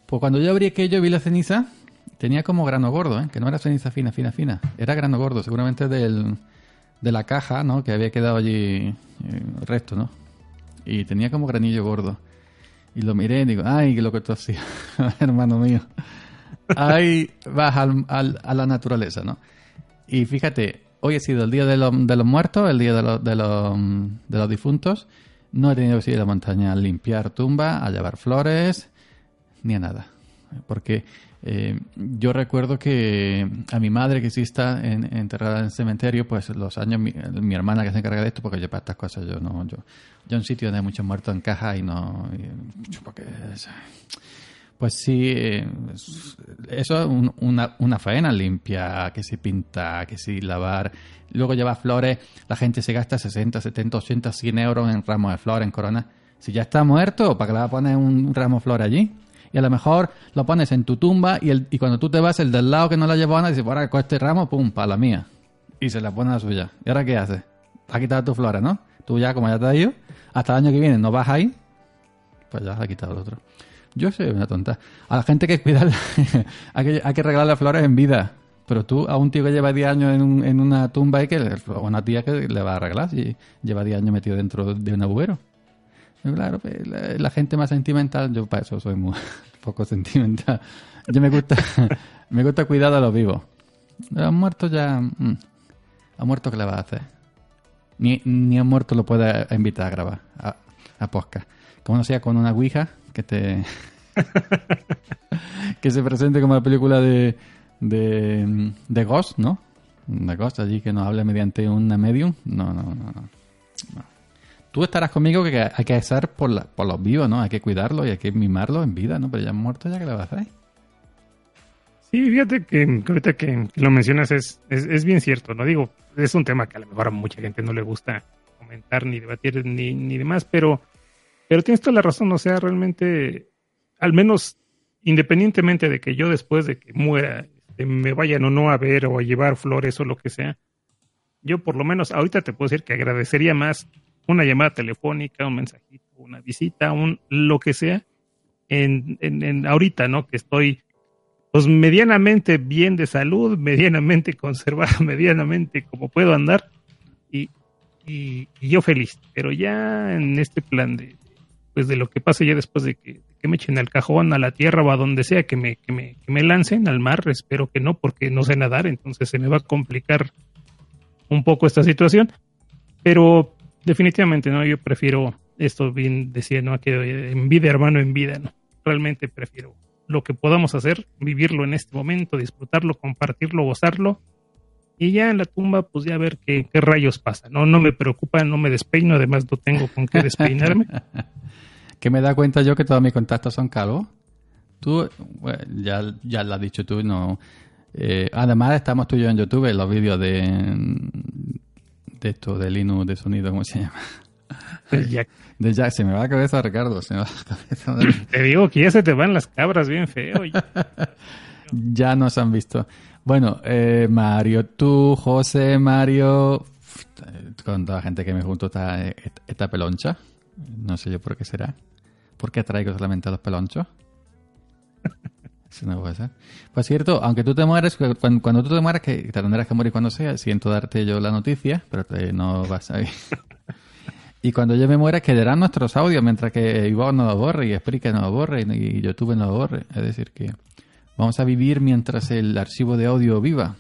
Pues cuando yo abrí aquello, vi la ceniza, tenía como grano gordo, que no era ceniza fina. Era grano gordo, seguramente de la caja, ¿no? Que había quedado allí el resto, ¿no? Y tenía como granillo gordo. Y lo miré y digo, ay, qué lo que tú hacías, hermano mío. Ahí vas a la naturaleza, ¿no? Y fíjate, hoy ha sido el día de los muertos, el día de los difuntos. No he tenido que ir a la montaña a limpiar tumbas, a llevar flores, ni a nada. Porque yo recuerdo que a mi madre, que sí está enterrada en el cementerio, pues los años, mi hermana que se encarga de esto, porque yo para estas cosas yo en sitio donde hay muchos muertos en caja y no... porque, pues sí, eso es una faena limpia, que si pinta, que si lavar. Luego lleva flores, la gente se gasta 60, 70, 80, 100 euros en ramos de flores, en coronas. Si ya está muerto, ¿para qué le vas a poner un ramo de flores allí? Y a lo mejor lo pones en tu tumba y cuando tú te vas, el del lado que no la llevó nada dice, pues ahora con este ramo, pum, para la mía. Y se la pone a la suya. ¿Y ahora qué haces? Has quitado tus flores, ¿no? Tú ya, como ya te has ido, hasta el año que viene no vas ahí, pues ya has quitado el otro. Yo soy una tonta. A la gente que cuidar, hay que regalar las flores en vida. Pero tú, a un tío que lleva 10 años en una tumba, o una tía que le va a arreglar si lleva 10 años metido dentro de un agujero. Y claro, pues, la gente más sentimental, yo para eso soy muy poco sentimental. Yo me gusta cuidar de los vivos. De los muertos ya... a muertos, ¿qué le vas a hacer? Ni a muerto lo puedes invitar a grabar a podcast. Como no sea con una ouija que te que se presente como la película de Ghost, ¿no? De Ghost, allí que nos hable mediante una medium. No. Tú estarás conmigo que hay que hacer por los vivos, ¿no? Hay que cuidarlos y hay que mimarlos en vida, ¿no? Pero ya muertos, ¿ya qué le vas a hacer? Sí, fíjate que ahorita que lo mencionas es bien cierto, ¿no? Digo, es un tema que a lo mejor a mucha gente no le gusta comentar, ni debatir, ni demás, pero tienes toda la razón, o sea, realmente, al menos independientemente de que yo después de que muera me vayan o no a ver o a llevar flores o lo que sea, yo por lo menos ahorita te puedo decir que agradecería más una llamada telefónica, un mensajito, una visita, lo que sea, en ahorita, ¿no? Que estoy pues medianamente bien de salud, medianamente conservado, medianamente como puedo andar y yo feliz, pero ya en este plan de lo que pase ya después de que me echen al cajón, a la tierra o a donde sea que me lancen al mar, espero que no, porque no sé nadar, entonces se me va a complicar un poco esta situación, pero definitivamente, ¿no? Yo prefiero esto, bien decía, ¿no? Que en vida, hermano, en vida, ¿no? Realmente prefiero lo que podamos hacer, vivirlo en este momento, disfrutarlo, compartirlo, gozarlo, y ya en la tumba, pues ya ver qué rayos pasa, ¿no? No me preocupa, no me despeino, además no tengo con qué despeinarme. Que me da cuenta yo que todos mis contactos son calvos. Tú, bueno, ya lo has dicho tú, no. Además estamos tú y yo en YouTube, los vídeos de esto, de Linux, de sonido, ¿cómo se llama? De Jack. Se me va la cabeza, Ricardo, se me va la cabeza. Te digo que ya se te van las cabras bien feo. Ya nos han visto. Bueno, Mario, tú, José, Mario, con toda la gente que me junto esta peloncha. No sé yo por qué será. ¿Por qué traigo solamente a los pelonchos? Eso no puede ser. Pues cierto, aunque tú te mueres, cuando tú te mueras, que te tendrás que morir cuando sea, siento darte yo la noticia, pero no vas a ir. Y cuando yo me muera, quedarán nuestros audios, mientras que Ivonne no los borre, y Spreaker no los borre, y YouTube no los borre. Es decir, que vamos a vivir mientras el archivo de audio viva.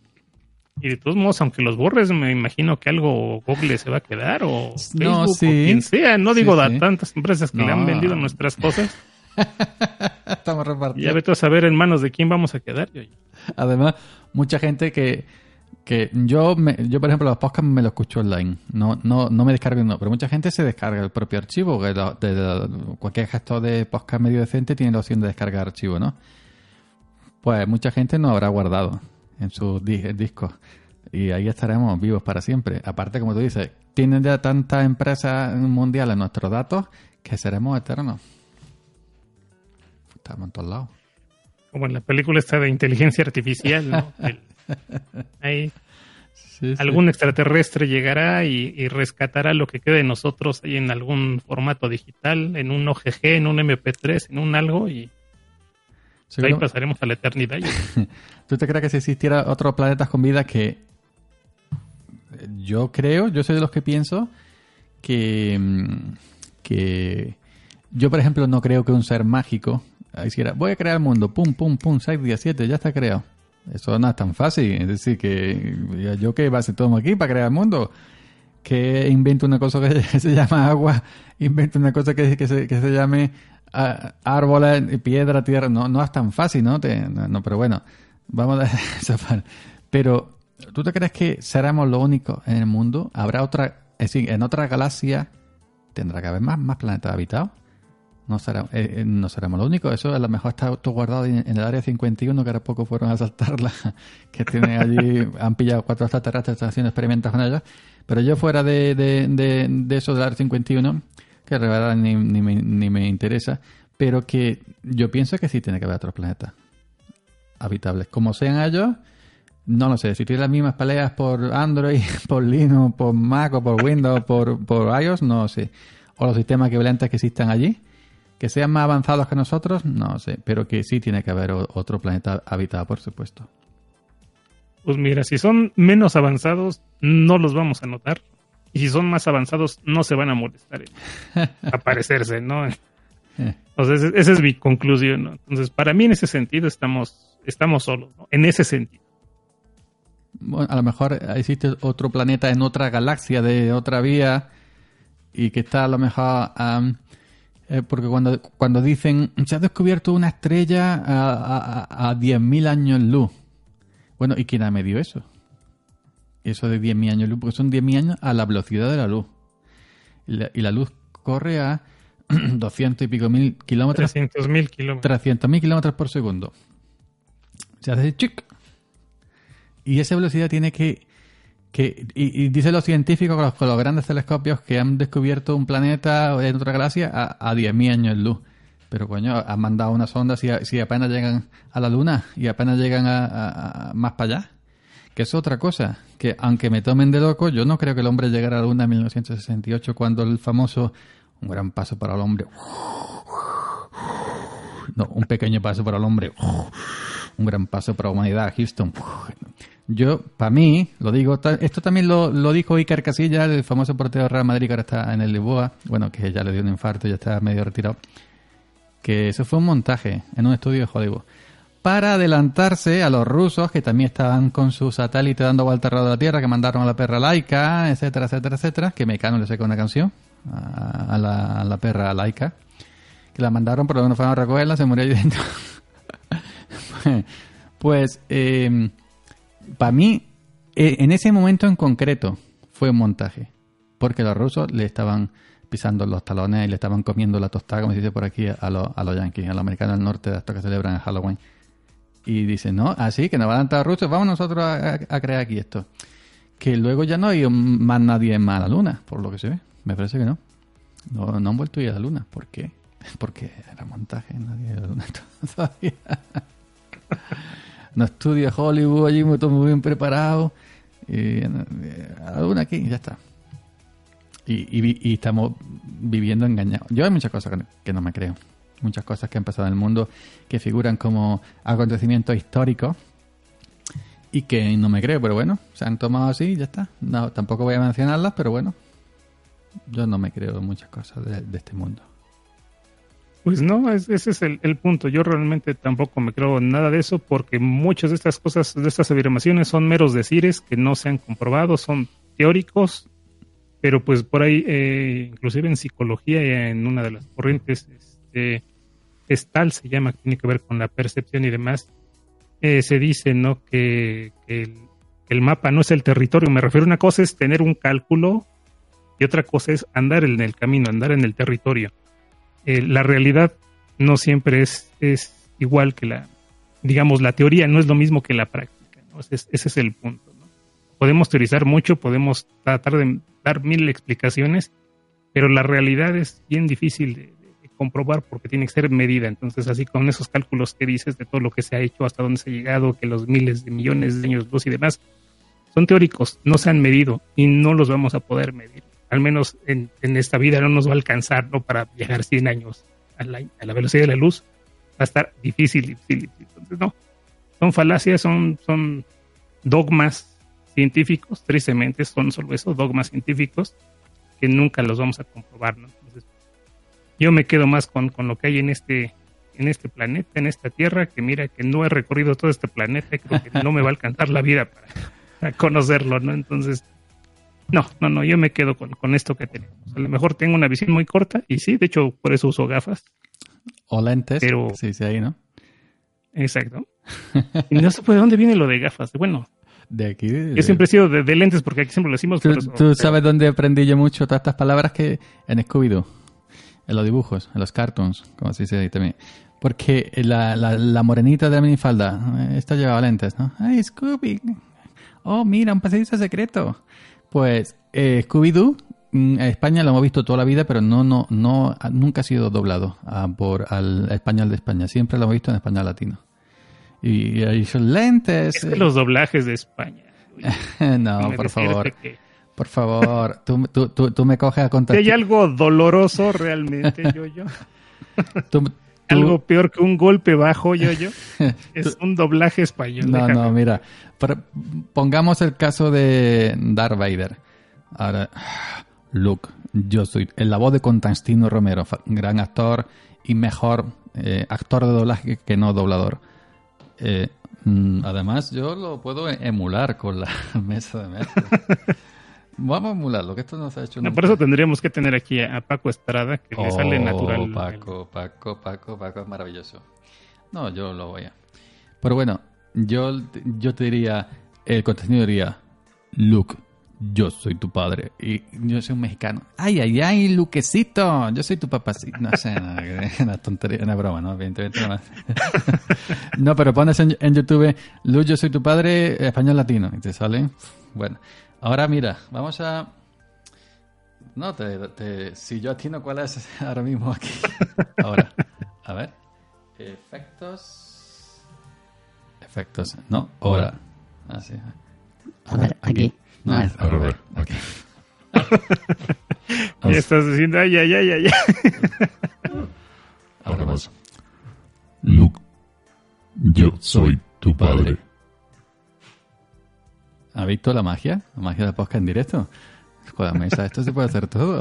Y de todos modos, aunque los borres, me imagino que algo Google se va a quedar, o Facebook, no, sí. o quien sea. No digo sí. Tantas empresas que le han vendido nuestras cosas. Estamos repartidos. Ya vete a saber en manos de quién vamos a quedar. Además, mucha gente que yo, por ejemplo, los podcasts me los escucho online. No me descargo uno, pero mucha gente se descarga el propio archivo. Cualquier gestor de podcast medio decente tiene la opción de descargar archivo, ¿no? Pues mucha gente no habrá guardado en sus discos. Y ahí estaremos vivos para siempre. Aparte, como tú dices, tienen ya tantas empresas mundiales nuestros datos que seremos eternos. Estamos en todos lados. Como en la película esta de inteligencia artificial, ¿no? Ahí sí. Algún extraterrestre llegará y rescatará lo que quede de nosotros ahí en algún formato digital, en un OGG, en un MP3, en un algo, y Ahí pasaremos a la eternidad. ¿Tú te crees que si existiera otros planetas con vida que... Yo soy de los que pienso que yo, por ejemplo, no creo que un ser mágico hiciera, voy a crear el mundo, pum, pum, pum, 6 días, 7, ya está creado. Eso no es tan fácil. Es decir, que yo qué base tomo aquí para crear el mundo. Que invento una cosa que se llama agua, invento una cosa que se llame árboles, piedra, tierra. No es tan fácil, ¿no? Pero bueno, vamos a dejar esa parte. Pero, ¿tú te crees que seremos los únicos en el mundo? ¿Habrá otra, es decir, en otra galaxia tendrá que haber más planetas habitados? No seremos los únicos. Eso a lo mejor está todo guardado en el área 51, que ahora poco fueron a asaltarla, que tienen allí, han pillado 4 extraterrestres, están haciendo experimentos con ellos. Pero yo fuera de eso del área 51, que de verdad ni me interesa, pero que yo pienso que sí tiene que haber otros planetas habitables. Como sean ellos, no lo sé. Si tienen las mismas peleas por Android, por Linux, por Mac o por Windows, por iOS, no lo sé. O los sistemas equivalentes que existan allí. Que sean más avanzados que nosotros, no sé, pero que sí tiene que haber otro planeta habitado, por supuesto. Pues mira, si son menos avanzados, no los vamos a notar. Y si son más avanzados, no se van a molestar en aparecerse, ¿no? Entonces, esa es mi conclusión, ¿no? Entonces, para mí, en ese sentido, estamos solos, ¿no? En ese sentido. Bueno, a lo mejor existe otro planeta en otra galaxia de otra vía y que está a lo mejor... porque cuando dicen se ha descubierto una estrella a 10.000 años luz. Bueno, ¿y quién ha medido eso? Eso de 10.000 años luz, porque son 10.000 años a la velocidad de la luz. Y la luz corre a 200 y pico mil kilómetros. 300.000 kilómetros. 300.000 kilómetros por segundo. Se hace chic. Y esa velocidad tiene que y dicen los científicos con los grandes telescopios que han descubierto un planeta en otra galaxia a 10.000 años luz. Pero coño, han mandado unas ondas si apenas llegan a la Luna y apenas llegan a más para allá. Que es otra cosa, que aunque me tomen de loco, yo no creo que el hombre llegara a la Luna en 1968 cuando el famoso un gran paso para el hombre. No, un pequeño paso para el hombre. Un gran paso para la humanidad, Houston. Yo, para mí, lo digo, esto también lo dijo Iker Casillas, el famoso portero de Real Madrid que ahora está en el Lisboa, bueno, que ya le dio un infarto y ya está medio retirado, que eso fue un montaje en un estudio de Hollywood para adelantarse a los rusos que también estaban con su satélite dando vueltas alrededor de la Tierra, que mandaron a la perra Laika, etcétera, etcétera, etcétera, que Mecano le sacó una canción a la perra Laika, que la mandaron, pero no fueron a recogerla, se murió ahí dentro. Pues para mí, en ese momento en concreto, fue un montaje. Porque los rusos le estaban pisando los talones y le estaban comiendo la tostada, como se dice por aquí, a los yanquis, a los americanos del norte, de estos que celebran el Halloween. Y dicen, no, así que nos van a dar rusos, vamos nosotros a crear aquí esto. Que luego ya no hay más nadie más a la Luna, por lo que se ve. Me parece que no. No han vuelto a ir a la Luna. ¿Por qué? Porque era montaje, nadie a la Luna todavía. No estudia Hollywood, allí todo muy bien preparado. A la Luna aquí, ya está. Y estamos viviendo engañados. Yo hay muchas cosas que no me creo. Muchas cosas que han pasado en el mundo que figuran como acontecimientos históricos y que no me creo, pero bueno, se han tomado así y ya está. No, tampoco voy a mencionarlas, pero bueno, yo no me creo muchas cosas de este mundo. Pues no, ese es el punto. Yo realmente tampoco me creo nada de eso porque muchas de estas cosas, de estas afirmaciones son meros decires que no se han comprobado, son teóricos, pero pues por ahí, inclusive en psicología y en una de las corrientes gestal se llama, que tiene que ver con la percepción y demás, se dice, ¿no?, que el mapa no es el territorio. Me refiero a una cosa es tener un cálculo y otra cosa es andar en el camino, andar en el territorio. La realidad no siempre es igual que la teoría, no es lo mismo que la práctica, ¿no? Ese es el punto, ¿no? Podemos teorizar mucho, podemos tratar de dar 1000 explicaciones, pero la realidad es bien difícil de comprobar porque tiene que ser medida. Entonces, así con esos cálculos que dices de todo lo que se ha hecho, hasta dónde se ha llegado, que los miles de millones de años luz y demás, son teóricos, no se han medido y no los vamos a poder medir. Al menos en esta vida no nos va a alcanzar, ¿no?, para viajar 100 años a la velocidad de la luz. a estar difícil. Entonces, no, son falacias, son dogmas científicos, tristemente son solo eso, dogmas científicos que nunca los vamos a comprobar, ¿no? Entonces, yo me quedo más con lo que hay en este planeta, en esta Tierra, que mira que no he recorrido todo este planeta, creo que no me va a alcanzar la vida para conocerlo, ¿no? Entonces, no, yo me quedo con esto que tenemos. A lo mejor tengo una visión muy corta, y sí, de hecho, por eso uso gafas. O lentes, pero, sí, ahí, ¿no? Exacto. Y no sé de dónde viene lo de gafas. Bueno, de aquí. Yo siempre he sido de lentes porque aquí siempre lo decimos. ¿Tú sabes dónde aprendí yo mucho todas estas palabras? Que en Scooby-Doo, en los dibujos, en los cartoons, como se dice ahí también. Porque la morenita de la minifalda, esta llevaba lentes, ¿no? ¡Ay, Scooby! ¡Oh, mira, un pasadizo secreto! Pues Scooby-Doo, en España lo hemos visto toda la vida, pero nunca ha sido doblado al español de España. Siempre lo hemos visto en español latino. Y ahí son lentes. Es que los doblajes de España. No, por favor. Por favor, tú me coges a contar. Si hay algo doloroso realmente, yo. Algo peor que un golpe bajo, yo. Es un doblaje español. No, mira. Pongamos el caso de Darth Vader. Ahora, Luke, yo soy la voz de Constantino Romero, gran actor y mejor actor de doblaje que no doblador. Además, yo lo puedo emular con la mesa de mezcla. Vamos a emularlo, que esto no se ha hecho nunca. Por eso tendríamos que tener aquí a Paco Estrada, que le sale natural. Paco es maravilloso. No, yo lo voy a... Pero bueno, yo te diría, el contenido diría, Luke, yo soy tu padre y yo soy un mexicano. Ay, Luquecito, yo soy tu papacito. No sé, una tontería, una broma, ¿no? Evidentemente no. No, pero pones en YouTube, Luke, yo soy tu padre, español latino, y te sale. Bueno, ahora mira, vamos a... No, si yo atino cuál es ahora mismo aquí. Ahora, a ver. Efectos, no, ahora. Así. A ver, aquí. No, a ver, ok. Ya estás diciendo, ay. Ahora más. Luke, yo soy tu padre. ¿Ha visto la magia? La magia del podcast en directo. Joder, Mesa, esto se puede hacer todo.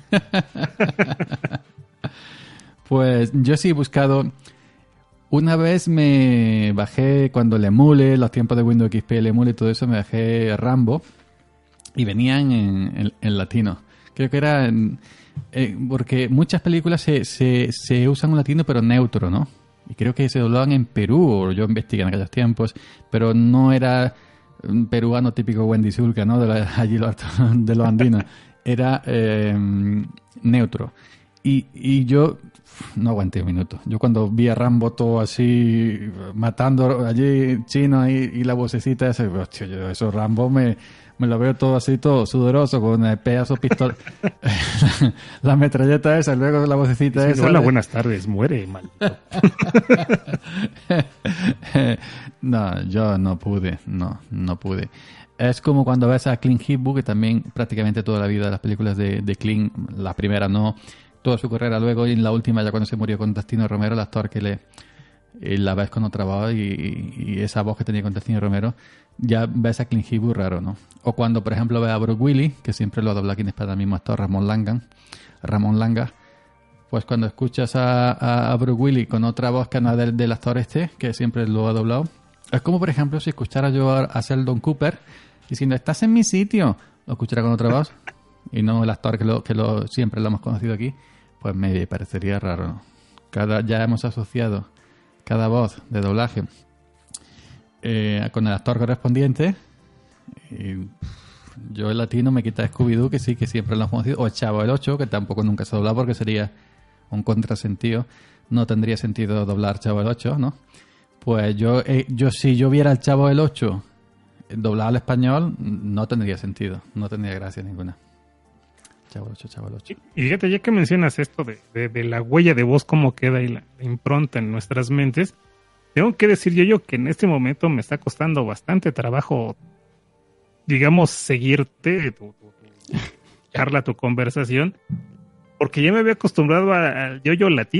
Pues yo sí he buscado... Una vez me bajé, cuando el emule, los tiempos de Windows XP, el emule y todo eso, me bajé Rambo y venían en latino. Creo que era... porque muchas películas se usan un latino pero neutro, ¿no? Y creo que se doblaban en Perú, o yo investigué en aquellos tiempos, pero no era un peruano típico Wendy Zulka, ¿no? De los andinos. Era neutro. Y yo... No aguanté un minuto. Yo cuando vi a Rambo todo así, matando allí chinos y la vocecita esa, hostia, yo eso Rambo me lo veo todo así, todo sudoroso, con el pedazo pistola, la metralleta esa, luego la vocecita esa. Hola, buenas tardes, muere, maldito. No, yo no pude. Es como cuando ves a Clint Eastwood, que también prácticamente toda la vida de las películas de Clint, la primera no, toda su carrera luego, y en la última, ya cuando se murió Constantino Romero, el actor que la ves con otra voz y esa voz que tenía Constantino Romero, ya ves a Clint Eastwood raro, ¿no? O cuando, por ejemplo, ves a Bruce Willis, que siempre lo dobla aquí en España el mismo actor, Ramón Langa, pues cuando escuchas a Bruce Willis con otra voz que no es del actor que siempre lo ha doblado, es como, por ejemplo, si escuchara yo a Sheldon Cooper diciendo, estás en mi sitio, lo escuchara con otra voz y no el actor que siempre lo hemos conocido aquí, pues me parecería raro, ¿no? Ya hemos asociado cada voz de doblaje con el actor correspondiente, y yo el latino me quita Scooby-Doo, que sí, que siempre lo hemos conocido, o el Chavo del 8, que tampoco nunca se ha doblado porque sería un contrasentido, no tendría sentido doblar Chavo del 8, ¿no? Pues yo si yo viera el Chavo del 8 doblado al español, no tendría sentido, no tendría gracia ninguna. Chavo el 8. Y fíjate, ya que mencionas esto de la huella de voz, cómo queda y la impronta en nuestras mentes, tengo que decir yo que en este momento me está costando bastante trabajo, digamos, seguirte, tu charla, tu conversación, porque ya me había acostumbrado al yo latino.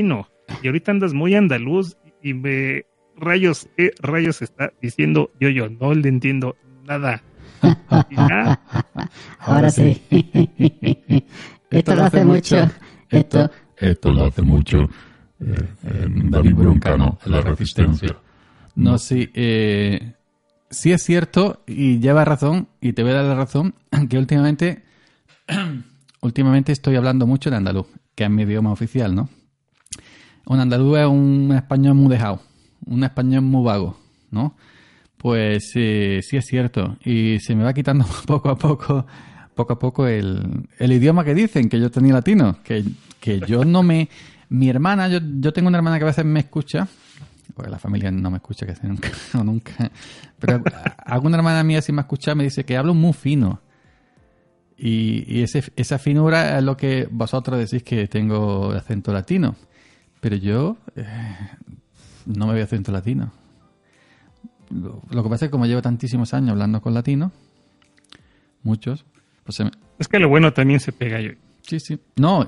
y ahorita andas muy andaluz y rayos está diciendo yo no le entiendo nada. Y ya, Ahora sí. Esto lo hace mucho. Esto lo hace mucho David Broncano en La Resistencia. No, sí. Sí es cierto y lleva razón, y te voy a dar la razón, que últimamente estoy hablando mucho en andaluz, que es mi idioma oficial, ¿no? Un andaluz es un español muy dejado, un español muy vago, ¿no? Pues sí es cierto. Y se me va quitando poco a poco el idioma que dicen, que yo tenía latino, que yo no me... Mi hermana, yo tengo una hermana que a veces me escucha, porque la familia no me escucha casi nunca, pero alguna hermana mía sí me escucha, me dice que hablo muy fino. Y esa finura es lo que vosotros decís que tengo acento latino. Pero yo no me veo acento latino. Lo que pasa es que como llevo tantísimos años hablando con latinos, muchos, pues es que lo bueno también se pega yo. Sí. No,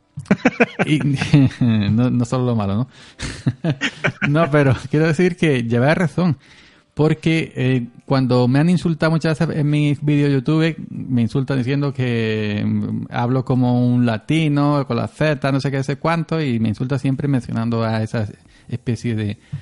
no solo lo malo, ¿no? No, pero quiero decir que llevé razón. Porque cuando me han insultado muchas veces en mis vídeos de YouTube, me insultan diciendo que hablo como un latino, con la Z, no sé qué, sé cuánto, y me insultan siempre mencionando a esa especie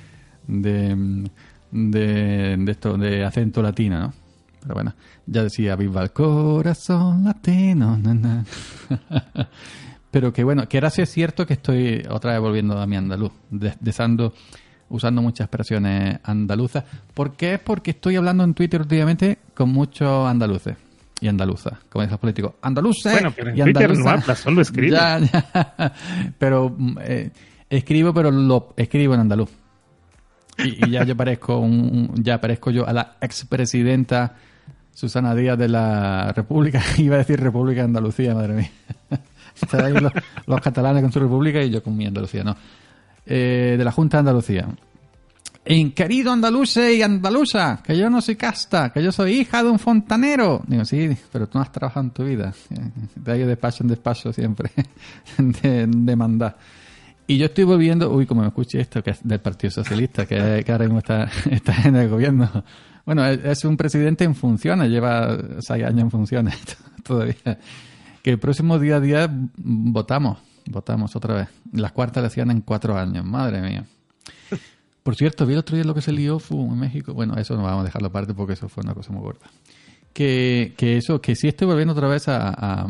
de acento latino, ¿no? Pero bueno, ya decía, viva el corazón latino, na. Pero que bueno, que ahora sí es cierto que estoy otra vez volviendo a mi andaluz, usando muchas expresiones andaluzas. ¿Por qué? Es porque estoy hablando en Twitter últimamente con muchos andaluces y andaluzas, como dicen los políticos. Andaluces. Bueno, pero en y Twitter andaluza. no hablas, solo escribes. Ya. Pero escribo, pero lo escribo en andaluz. Y ya yo parezco yo a la expresidenta Susana Díaz de la República. Iba a decir República de Andalucía, madre mía. Están ahí los catalanes con su república y yo con mi Andalucía, no. De la Junta de Andalucía. Querido andaluce y andaluza, que yo no soy casta, que yo soy hija de un fontanero. Digo, sí, pero tú no has trabajado en tu vida. De ahí de despacho en despacho siempre. de mandar. Y yo estoy volviendo, como me escuché esto, que es del Partido Socialista, que ahora mismo está en el gobierno. Bueno, es un presidente en funciones, lleva 6 años en funciones todavía. Que el próximo día a día votamos otra vez. Las cuartas elecciones en 4 años. Madre mía. Por cierto, vi el otro día lo que se lió en México. Bueno, eso no vamos a dejarlo aparte porque eso fue una cosa muy gorda. Que sí estoy volviendo otra vez a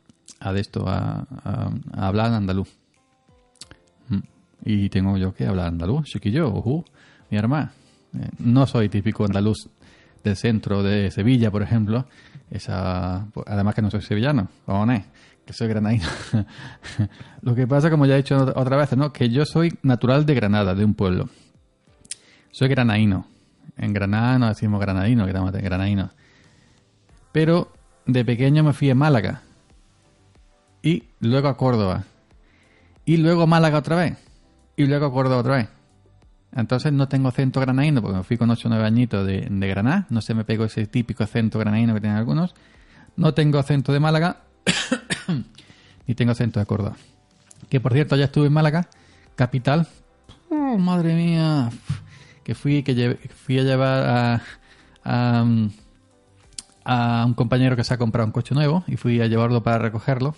hablar en andaluz. Y tengo yo que hablar andaluz, chiquillo, mi hermana. No soy típico andaluz del centro de Sevilla, por ejemplo. Además que no soy sevillano, que soy granadino. Lo que pasa, como ya he dicho otra vez, ¿no? Que yo soy natural de Granada, de un pueblo. Soy granadino. En Granada no decimos granadino, granadino. Pero de pequeño me fui a Málaga. Y luego a Córdoba. Y luego a Málaga otra vez. Y luego a Córdoba otra vez. Entonces no tengo acento granadino porque me fui con 8 o 9 añitos de Granada. No se me pegó ese típico acento granadino que tienen algunos. No tengo acento de Málaga. Ni tengo acento de Córdoba. Que por cierto ya estuve en Málaga, capital. Oh, madre mía. Que fui a llevar a un compañero que se ha comprado un coche nuevo y fui a llevarlo para recogerlo.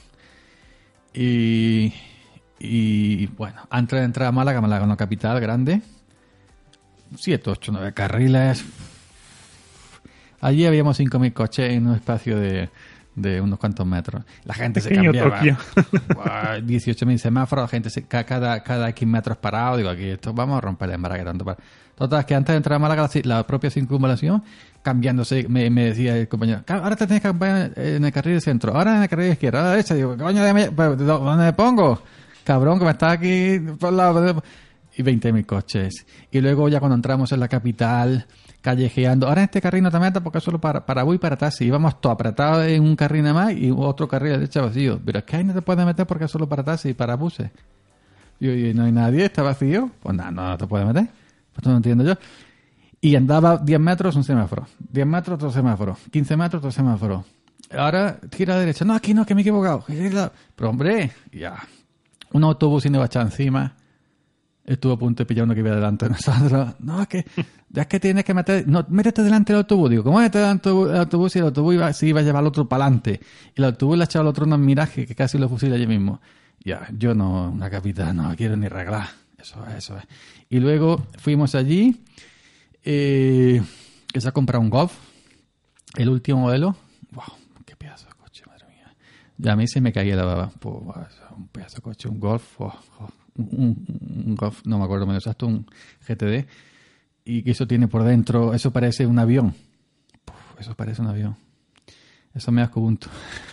Y bueno, antes de entrar a Málaga es una capital grande. 7, 8, 9 carriles. Allí habíamos 5.000 coches en un espacio de unos cuantos metros. La gente pequeño se cambiaba. 18.000 semáforos, la gente cada X metros parado. Digo, aquí vamos a romper el embaraque tanto para... Total, que antes de entrar a Málaga, la propia circunvalación, cambiándose, me decía el compañero, ahora te tienes que cambiar en el carril de centro, ahora en el carril de izquierda, ahora a la derecha. Digo, coño, ¿dónde me pongo? Cabrón, que me está aquí por lado. Y 20.000 coches. Y luego ya cuando entramos en la capital, callejeando, ahora en este carril no te metas porque es solo para bus y para taxi. Íbamos todos apretados en un carril nada más y otro carril de derecha vacío. Pero es que ahí no te puedes meter porque es solo para taxi y para buses. Y no hay nadie, está vacío. Pues nada, no te puedes meter. Pues no entiendo yo. Y andaba 10 metros un semáforo. 10 metros otro semáforo. 15 metros otro semáforo. Ahora gira a la derecha. No, aquí no, que me he equivocado. Pero hombre, ya. Un autobús sin echar encima. estuvo a punto de pillar uno que iba delante de nosotros. No, es que tienes que meter... No, métete delante del autobús. Digo, ¿cómo métete delante del autobús? Y el autobús iba a llevar al otro para adelante. Y el autobús le ha echado al otro unos mirajes que casi lo fusila allí mismo. Ya, yo no, una capitana, no quiero ni arreglar. Eso es. Y luego fuimos allí, que se ha comprado un Golf, el último modelo. ¡Wow! ¡Qué pedazo de coche, madre mía! Ya a mí se me caía la baba. Pues, un pedazo de coche, un Golf, un Golf, no me acuerdo menos exacto, un GTD. Y que eso tiene por dentro, eso parece un avión. Eso parece un avión. Eso me da Ubuntu.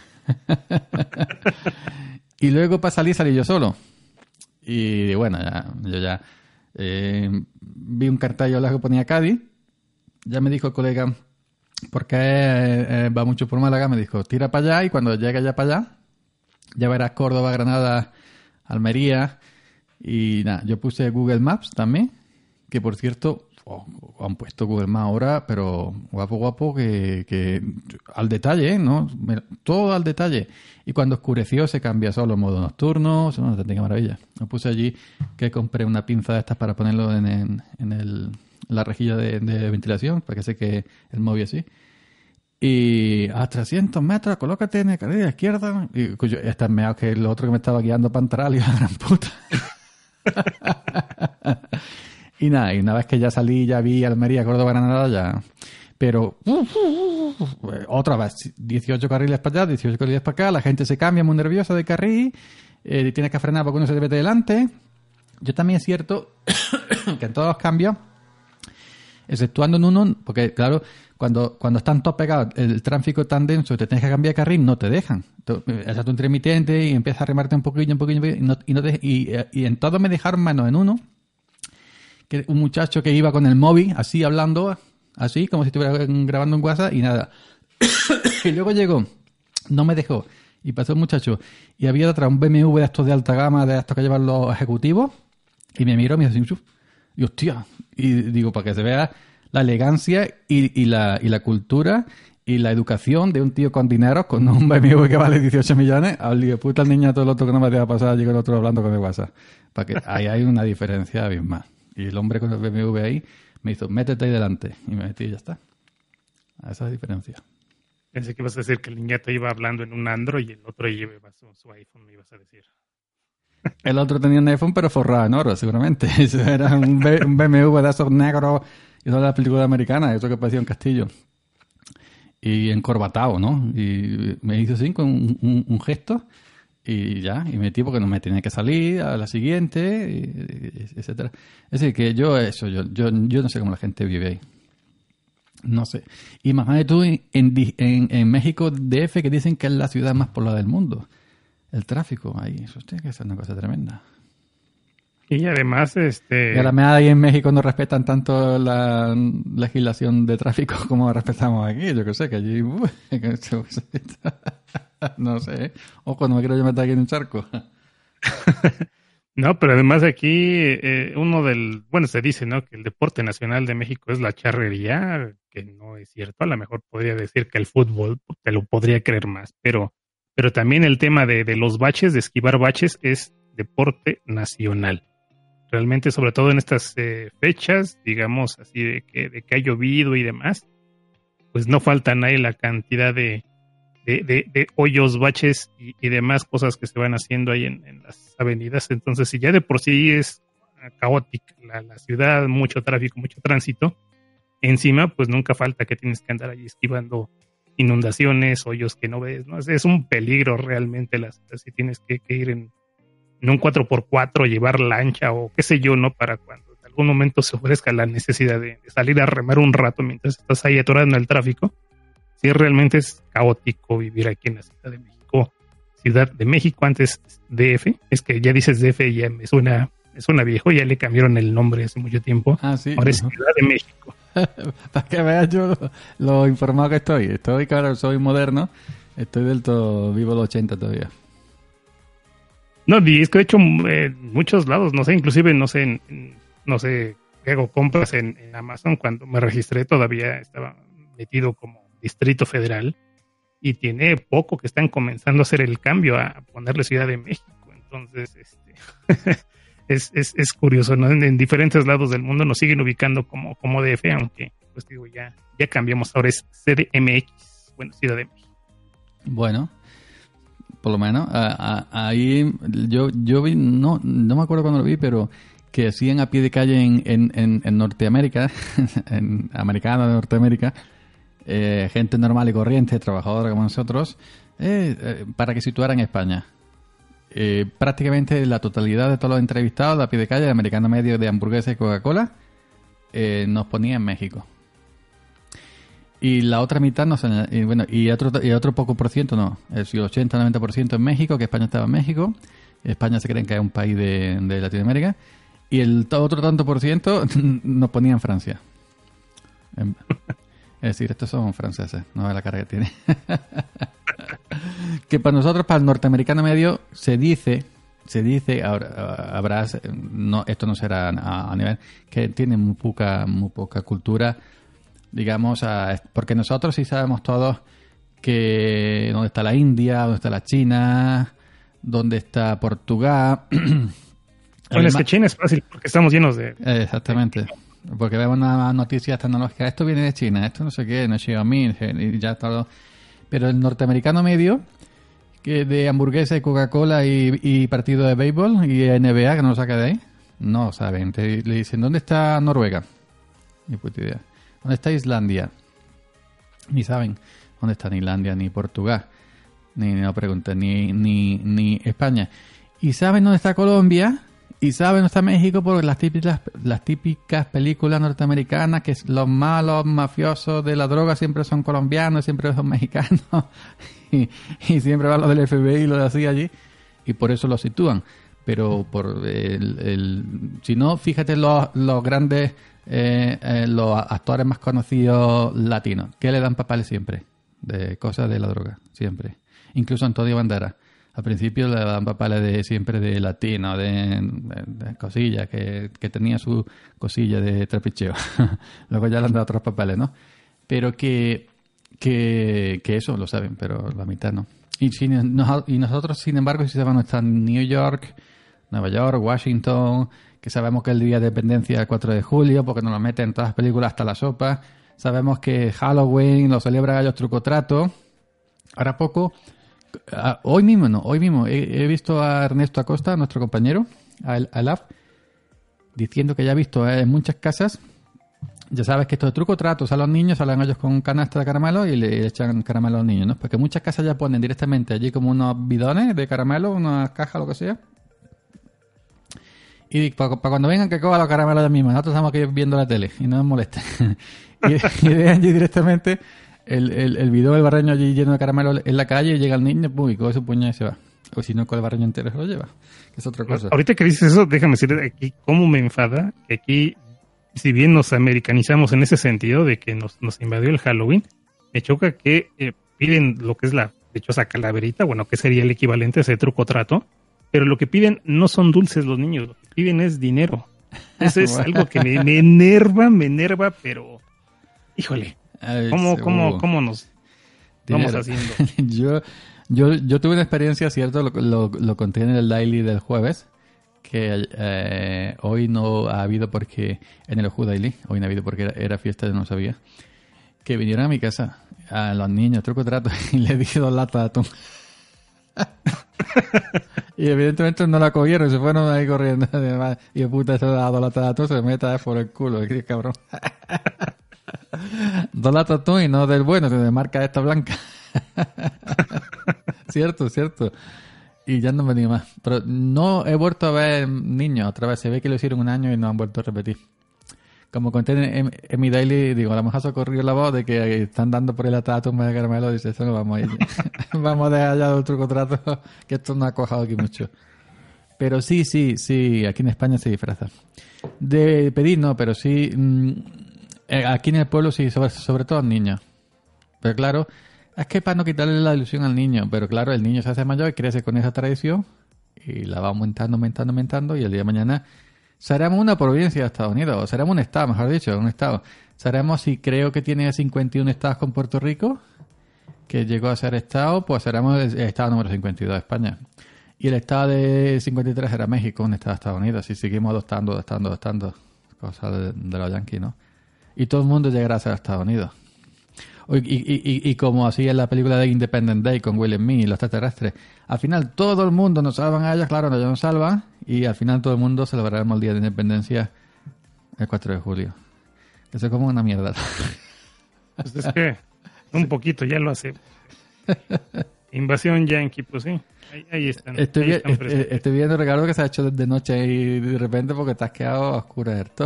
Y luego para salir, salí yo solo. Y bueno, yo ya vi un cartel que ponía Cádiz. Ya me dijo el colega, porque va mucho por Málaga, me dijo, tira para allá y cuando llegue ya para allá, ya verás Córdoba, Granada, Almería. Y nada, yo puse Google Maps también, que por cierto, han puesto Google Maps ahora, pero guapo, que al detalle, ¿no? Todo al detalle. Y cuando oscureció se cambia solo modo nocturno, es una auténtica maravilla. Me puse allí que compré una pinza de estas para ponerlo en la rejilla de ventilación, para que seque el móvil así. Y a 300 metros, colócate en el carril de la izquierda. Y está meado que el otro que me estaba guiando para entrar, y la gran puta. Y nada, y una vez que ya salí, ya vi Almería, Córdoba, Granada, ya... Pero otra vez, 18 carriles para allá, 18 carriles para acá, la gente se cambia muy nerviosa de carril, tienes que frenar porque uno se te mete delante. Yo también es cierto que en todos los cambios, exceptuando en uno, porque claro, cuando están todos pegados, el tráfico tan denso, te tienes que cambiar de carril, no te dejan. Echas tu intermitente y empiezas a remarte un poquillo, y en todo me dejaron menos en uno, que un muchacho que iba con el móvil, así hablando, así como si estuviera grabando en WhatsApp y nada. Y luego llegó, no me dejó, y pasó el muchacho, y había detrás un BMW de estos de alta gama, de estos que llevan los ejecutivos, y me miró y me dijo, y hostia, y digo, para que se vea la elegancia y la cultura y la educación de un tío con dinero, con un BMW que vale 18 millones, al lío puta el niñato, el otro que no me dejaba pasar, llegó el otro hablando con el WhatsApp. Para que ahí hay una diferencia abismal. Y el hombre con el BMW ahí me hizo, métete ahí delante. Y me metí y ya está. Esa es la diferencia. Pensé que ibas a decir que el niñato iba hablando en un Android y el otro lleva su iPhone, me ibas a decir. El otro tenía un iPhone pero forrado en oro, seguramente. Eso era un BMW de esos negros y todas las películas americanas, eso que parecía un castillo. Y encorbatado, ¿no? Y me hizo así con un gesto y ya, y metí porque no me tenía que salir a la siguiente, etcétera. Es decir, que yo no sé cómo la gente vive ahí. No sé. Imagínate tú en México DF, que dicen que es la ciudad más poblada del mundo. El tráfico ahí, eso tiene que ser una cosa tremenda. Y además, Y a la meada ahí en México no respetan tanto la legislación de tráfico como respetamos aquí. Yo que sé, que allí... no sé. Ojo, no me quiero yo meter aquí en un charco. No, pero además aquí bueno, se dice, ¿no? Que el deporte nacional de México es la charrería, que no es cierto. A lo mejor podría decir que el fútbol, te lo podría creer más, pero también el tema de los baches, de esquivar baches, es deporte nacional. Realmente, sobre todo en estas fechas, digamos así, de que ha llovido y demás, pues no faltan ahí la cantidad de hoyos, baches y demás cosas que se van haciendo ahí en las avenidas. Entonces, si ya de por sí es caótica la ciudad, mucho tráfico, mucho tránsito, encima, pues nunca falta que tienes que andar ahí esquivando inundaciones, hoyos que no ves, ¿no? Es un peligro realmente si tienes que ir en un 4x4, llevar lancha o qué sé yo, ¿no? Para cuando en algún momento se ofrezca la necesidad de salir a remar un rato mientras estás ahí atorado en el tráfico. Sí, realmente es caótico vivir aquí en la Ciudad de México. Ciudad de México, antes DF. Es que ya dices DF y ya me suena viejo, ya le cambiaron el nombre hace mucho tiempo. Ah, sí. Ahora es Ciudad de México. Para que veas yo lo informado que estoy. Claro, soy moderno. Estoy del todo vivo los 80 todavía. No, y es que he hecho en muchos lados, no sé, inclusive no sé, hago compras en Amazon. Cuando me registré todavía estaba metido como Distrito Federal y tiene poco que están comenzando a hacer el cambio a ponerle Ciudad de México. Entonces, es curioso, ¿no? En diferentes lados del mundo nos siguen ubicando como DF, aunque, pues digo, ya cambiamos. Ahora es CDMX. Bueno, Ciudad de México. Bueno, por lo menos ahí yo vi, no me acuerdo cuándo lo vi, pero que hacían a pie de calle en Norteamérica, en americana de Norteamérica, gente normal y corriente, trabajadora como nosotros, para que situaran España. Prácticamente la totalidad de todos los entrevistados a pie de calle, de americano medio, de hamburguesa y Coca-Cola, nos ponía en México. Y la otra mitad y otro poco por ciento no, el 80-90% en México, que España estaba en México. España se creen que es un país de Latinoamérica. Y el otro tanto por ciento nos ponía en Francia. Es decir, estos son franceses, no ve la cara que tiene. Que para nosotros, para el norteamericano medio, se dice, ahora no, esto no será a nivel, que tiene muy poca cultura, digamos, porque nosotros sí sabemos todos que dónde está la India, dónde está la China, dónde está Portugal. Bueno, es que China es fácil porque estamos llenos de... Exactamente. Porque vemos una noticia tecnológica, esto viene de China, esto no sé qué, no es Xiaomi, y ya todo. Pero el norteamericano medio, que de hamburguesa y Coca-Cola y partido de béisbol y NBA, que no lo saca de ahí, no saben. Le dicen, ¿dónde está Noruega? Ni puta idea. ¿Dónde está Islandia? Ni saben dónde está ni Islandia, ni Portugal, no preguntan, ni España. ¿Y saben dónde está Colombia? Y saben dónde está México por las típicas películas norteamericanas, que los malos mafiosos de la droga siempre son colombianos, siempre son mexicanos, y siempre van los del FBI y los de así allí, y por eso lo sitúan. Pero por si no, fíjate los grandes, los actores más conocidos latinos, ¿qué le dan papeles siempre? De cosas de la droga, siempre. Incluso Antonio Banderas. Al principio le dan papeles siempre de latino, de cosillas, que tenía su cosilla de trapicheo. Luego ya le han dado otros papeles, ¿no? Pero que eso lo saben, pero la mitad no. Y nosotros, sin embargo, sí sabemos, está en New York, Nueva York, Washington, que sabemos que el día de independencia es el 4 de julio, porque nos lo meten en todas las películas, hasta la sopa. Sabemos que Halloween lo celebra Gallos Truco Trato. Ahora poco... Hoy mismo he visto a Ernesto Acosta, nuestro compañero, a Alaf, diciendo que ya ha visto en muchas casas, ya sabes que esto de truco trato, a los niños salen ellos con canasta de caramelo y le echan caramelo a los niños, ¿no? Porque muchas casas ya ponen directamente allí como unos bidones de caramelo, una caja, lo que sea, y para cuando vengan que cojan los caramelos ya mismos, nosotros estamos aquí viendo la tele y no nos molesten. y de allí directamente el bidón del barreño allí lleno de caramelo en la calle, y llega el niño, y coge su puño y se va. O si no, con el barreño entero se lo lleva. Que es otra cosa. Ahorita que dices eso, déjame decir aquí cómo me enfada que aquí, si bien nos americanizamos en ese sentido de que nos invadió el Halloween, me choca que piden lo que es la dichosa calaverita, bueno, que sería el equivalente a ese truco trato, pero lo que piden no son dulces los niños, lo que piden es dinero. Eso es algo que me enerva, pero híjole. ¿Cómo nos vamos haciendo? Yo tuve una experiencia, cierto, lo conté en el Daily del jueves, que hoy no ha habido porque, en el Ojo Daily, hoy no ha habido porque era fiesta, yo no sabía, que vinieron a mi casa, a los niños, truco trato, y le di 2 latas de atún. Y evidentemente no la cogieron, se fueron ahí corriendo. Y puta, esto da 2 latas de atún, se me mete por el culo, qué cabrón. 2 latas de atún y no del bueno, de marca esta blanca. Cierto. Y ya no me digo más. Pero no he vuelto a ver niños otra vez. Se ve que lo hicieron un año y no han vuelto a repetir. Como conté en mi daily, digo, a lo mejor se ha corrido la voz de que están dando por el lata de atún de caramelo. Dice, eso no vamos a ir. Vamos a dejar ya el truco trato, que esto no ha cuajado aquí mucho. Pero sí, aquí en España se disfraza. De pedir no, pero sí... aquí en el pueblo sí, sobre todo niños. Pero claro, es que para no quitarle la ilusión al niño, pero claro, el niño se hace mayor y crece con esa tradición y la va aumentando y el día de mañana seremos una provincia de Estados Unidos, o seremos un estado, mejor dicho, un estado. Seremos, si creo que tiene 51 estados con Puerto Rico, que llegó a ser estado, pues seremos el estado número 52 de España. Y el estado de 53 era México, un estado de Estados Unidos. Y seguimos adoptando cosas de los yanquis, ¿no? Y todo el mundo llegará a ser Estados Unidos. Y como así en la película de Independence Day con Will Smith y los extraterrestres, al final todo el mundo nos salvan a ellos, claro, ellos nos salvan, y al final todo el mundo celebraremos el Día de Independencia el 4 de julio. Eso es como una mierda. Pues es que un poquito ya lo hace. Invasión yankee, pues sí. Ahí están. Estoy viendo, Ricardo, que se ha hecho de noche y de repente porque te has quedado a oscuro esto.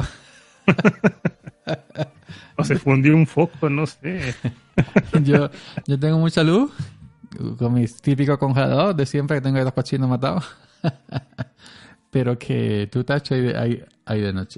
O se fundió un foco, no sé. Yo tengo mucha luz con mis típicos congeladores de siempre, que tengo ahí los cochinos matados. Pero que tú te has hecho ahí de noche.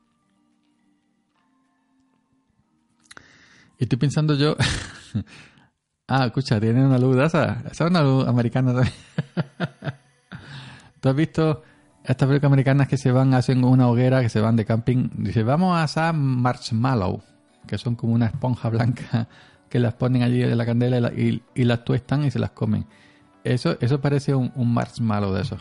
Y estoy pensando yo... escucha, tienen una luz de esa. Esa es una luz americana también. ¿Tú has visto estas películas americanas que se van, hacen una hoguera, que se van de camping? Dice, vamos a asar marshmallow, que son como una esponja blanca que las ponen allí en la candela y las tuestan y se las comen. Eso parece un marshmallow de esos.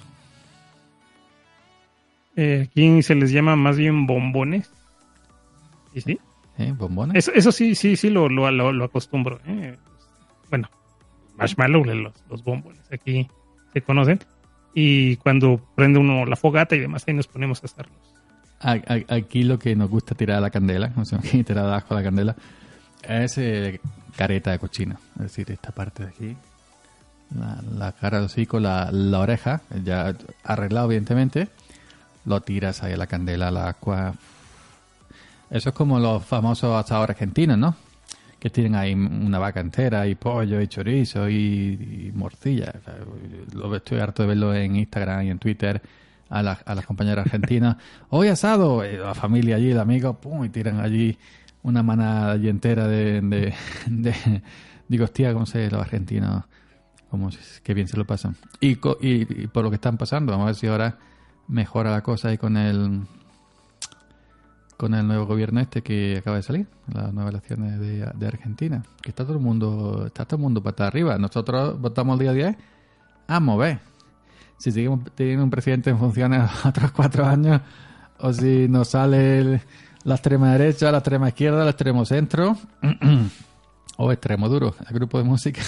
Aquí se les llama más bien bombones. ¿Y sí? ¿Bombones? Eso sí lo acostumbro. Bueno, marshmallow, los bombones aquí se conocen. Y cuando prende uno la fogata y demás, ahí nos ponemos a hacerlos. Aquí lo que nos gusta tirar a la candela, o sea, aquí tirar abajo a la candela, es careta de cochino. Es decir, esta parte de aquí, la cara del hocico, la oreja, ya arreglado evidentemente, lo tiras ahí a la candela, la agua. Eso es como los famosos asadores argentinos, ¿no? Que tienen ahí una vaca entera y pollo y chorizo y morcilla. O sea, estoy harto de verlo en Instagram y en Twitter a las compañeras argentinas. Hoy asado, la familia allí, el amigo, pum, y tiran allí una manada allí entera de digo, hostia, ¿cómo se los argentinos? Qué bien se lo pasan. Y por lo que están pasando, vamos a ver si ahora mejora la cosa ahí con el nuevo gobierno que acaba de salir, las nuevas elecciones de Argentina, que está todo el mundo patas arriba. Nosotros votamos el día 10 a mover. Si seguimos teniendo un presidente en funciones otros 4 años, o si nos sale la extrema derecha, la extrema izquierda, el extremo centro, o extremo duro, el grupo de música.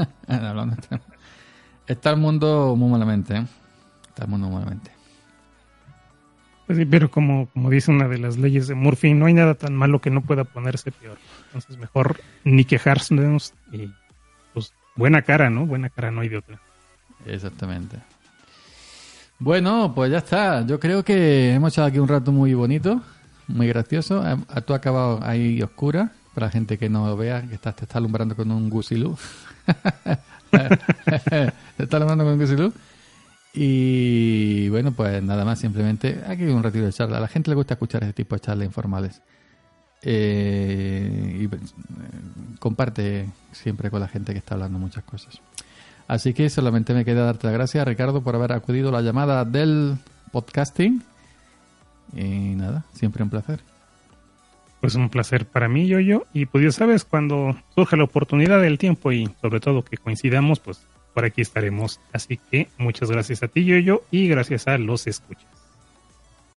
Está el mundo muy malamente, ¿eh? Está el mundo muy malamente. Pues sí, pero como dice una de las leyes de Murphy, no hay nada tan malo que no pueda ponerse peor. Entonces mejor ni quejarnos y pues buena cara, ¿no? Buena cara, no hay de otra. Exactamente. Bueno, pues ya está. Yo creo que hemos echado aquí un rato muy bonito, muy gracioso. Tú has acabado ahí oscura, para la gente que no vea, que te está alumbrando con un gusilú. Te está alumbrando con un gusilú. Y bueno, pues nada más, simplemente aquí un ratito de charla. A la gente le gusta escuchar ese tipo de charlas informales. Comparte siempre con la gente que está hablando muchas cosas. Así que solamente me queda darte las gracias, Ricardo, por haber acudido a la llamada del podcasting. Y nada, siempre un placer. Pues un placer para mí, yo. Y pues ya sabes, cuando surja la oportunidad del tiempo y sobre todo que coincidamos, pues por aquí estaremos. Así que muchas gracias a ti, yo, y gracias a los escuchas.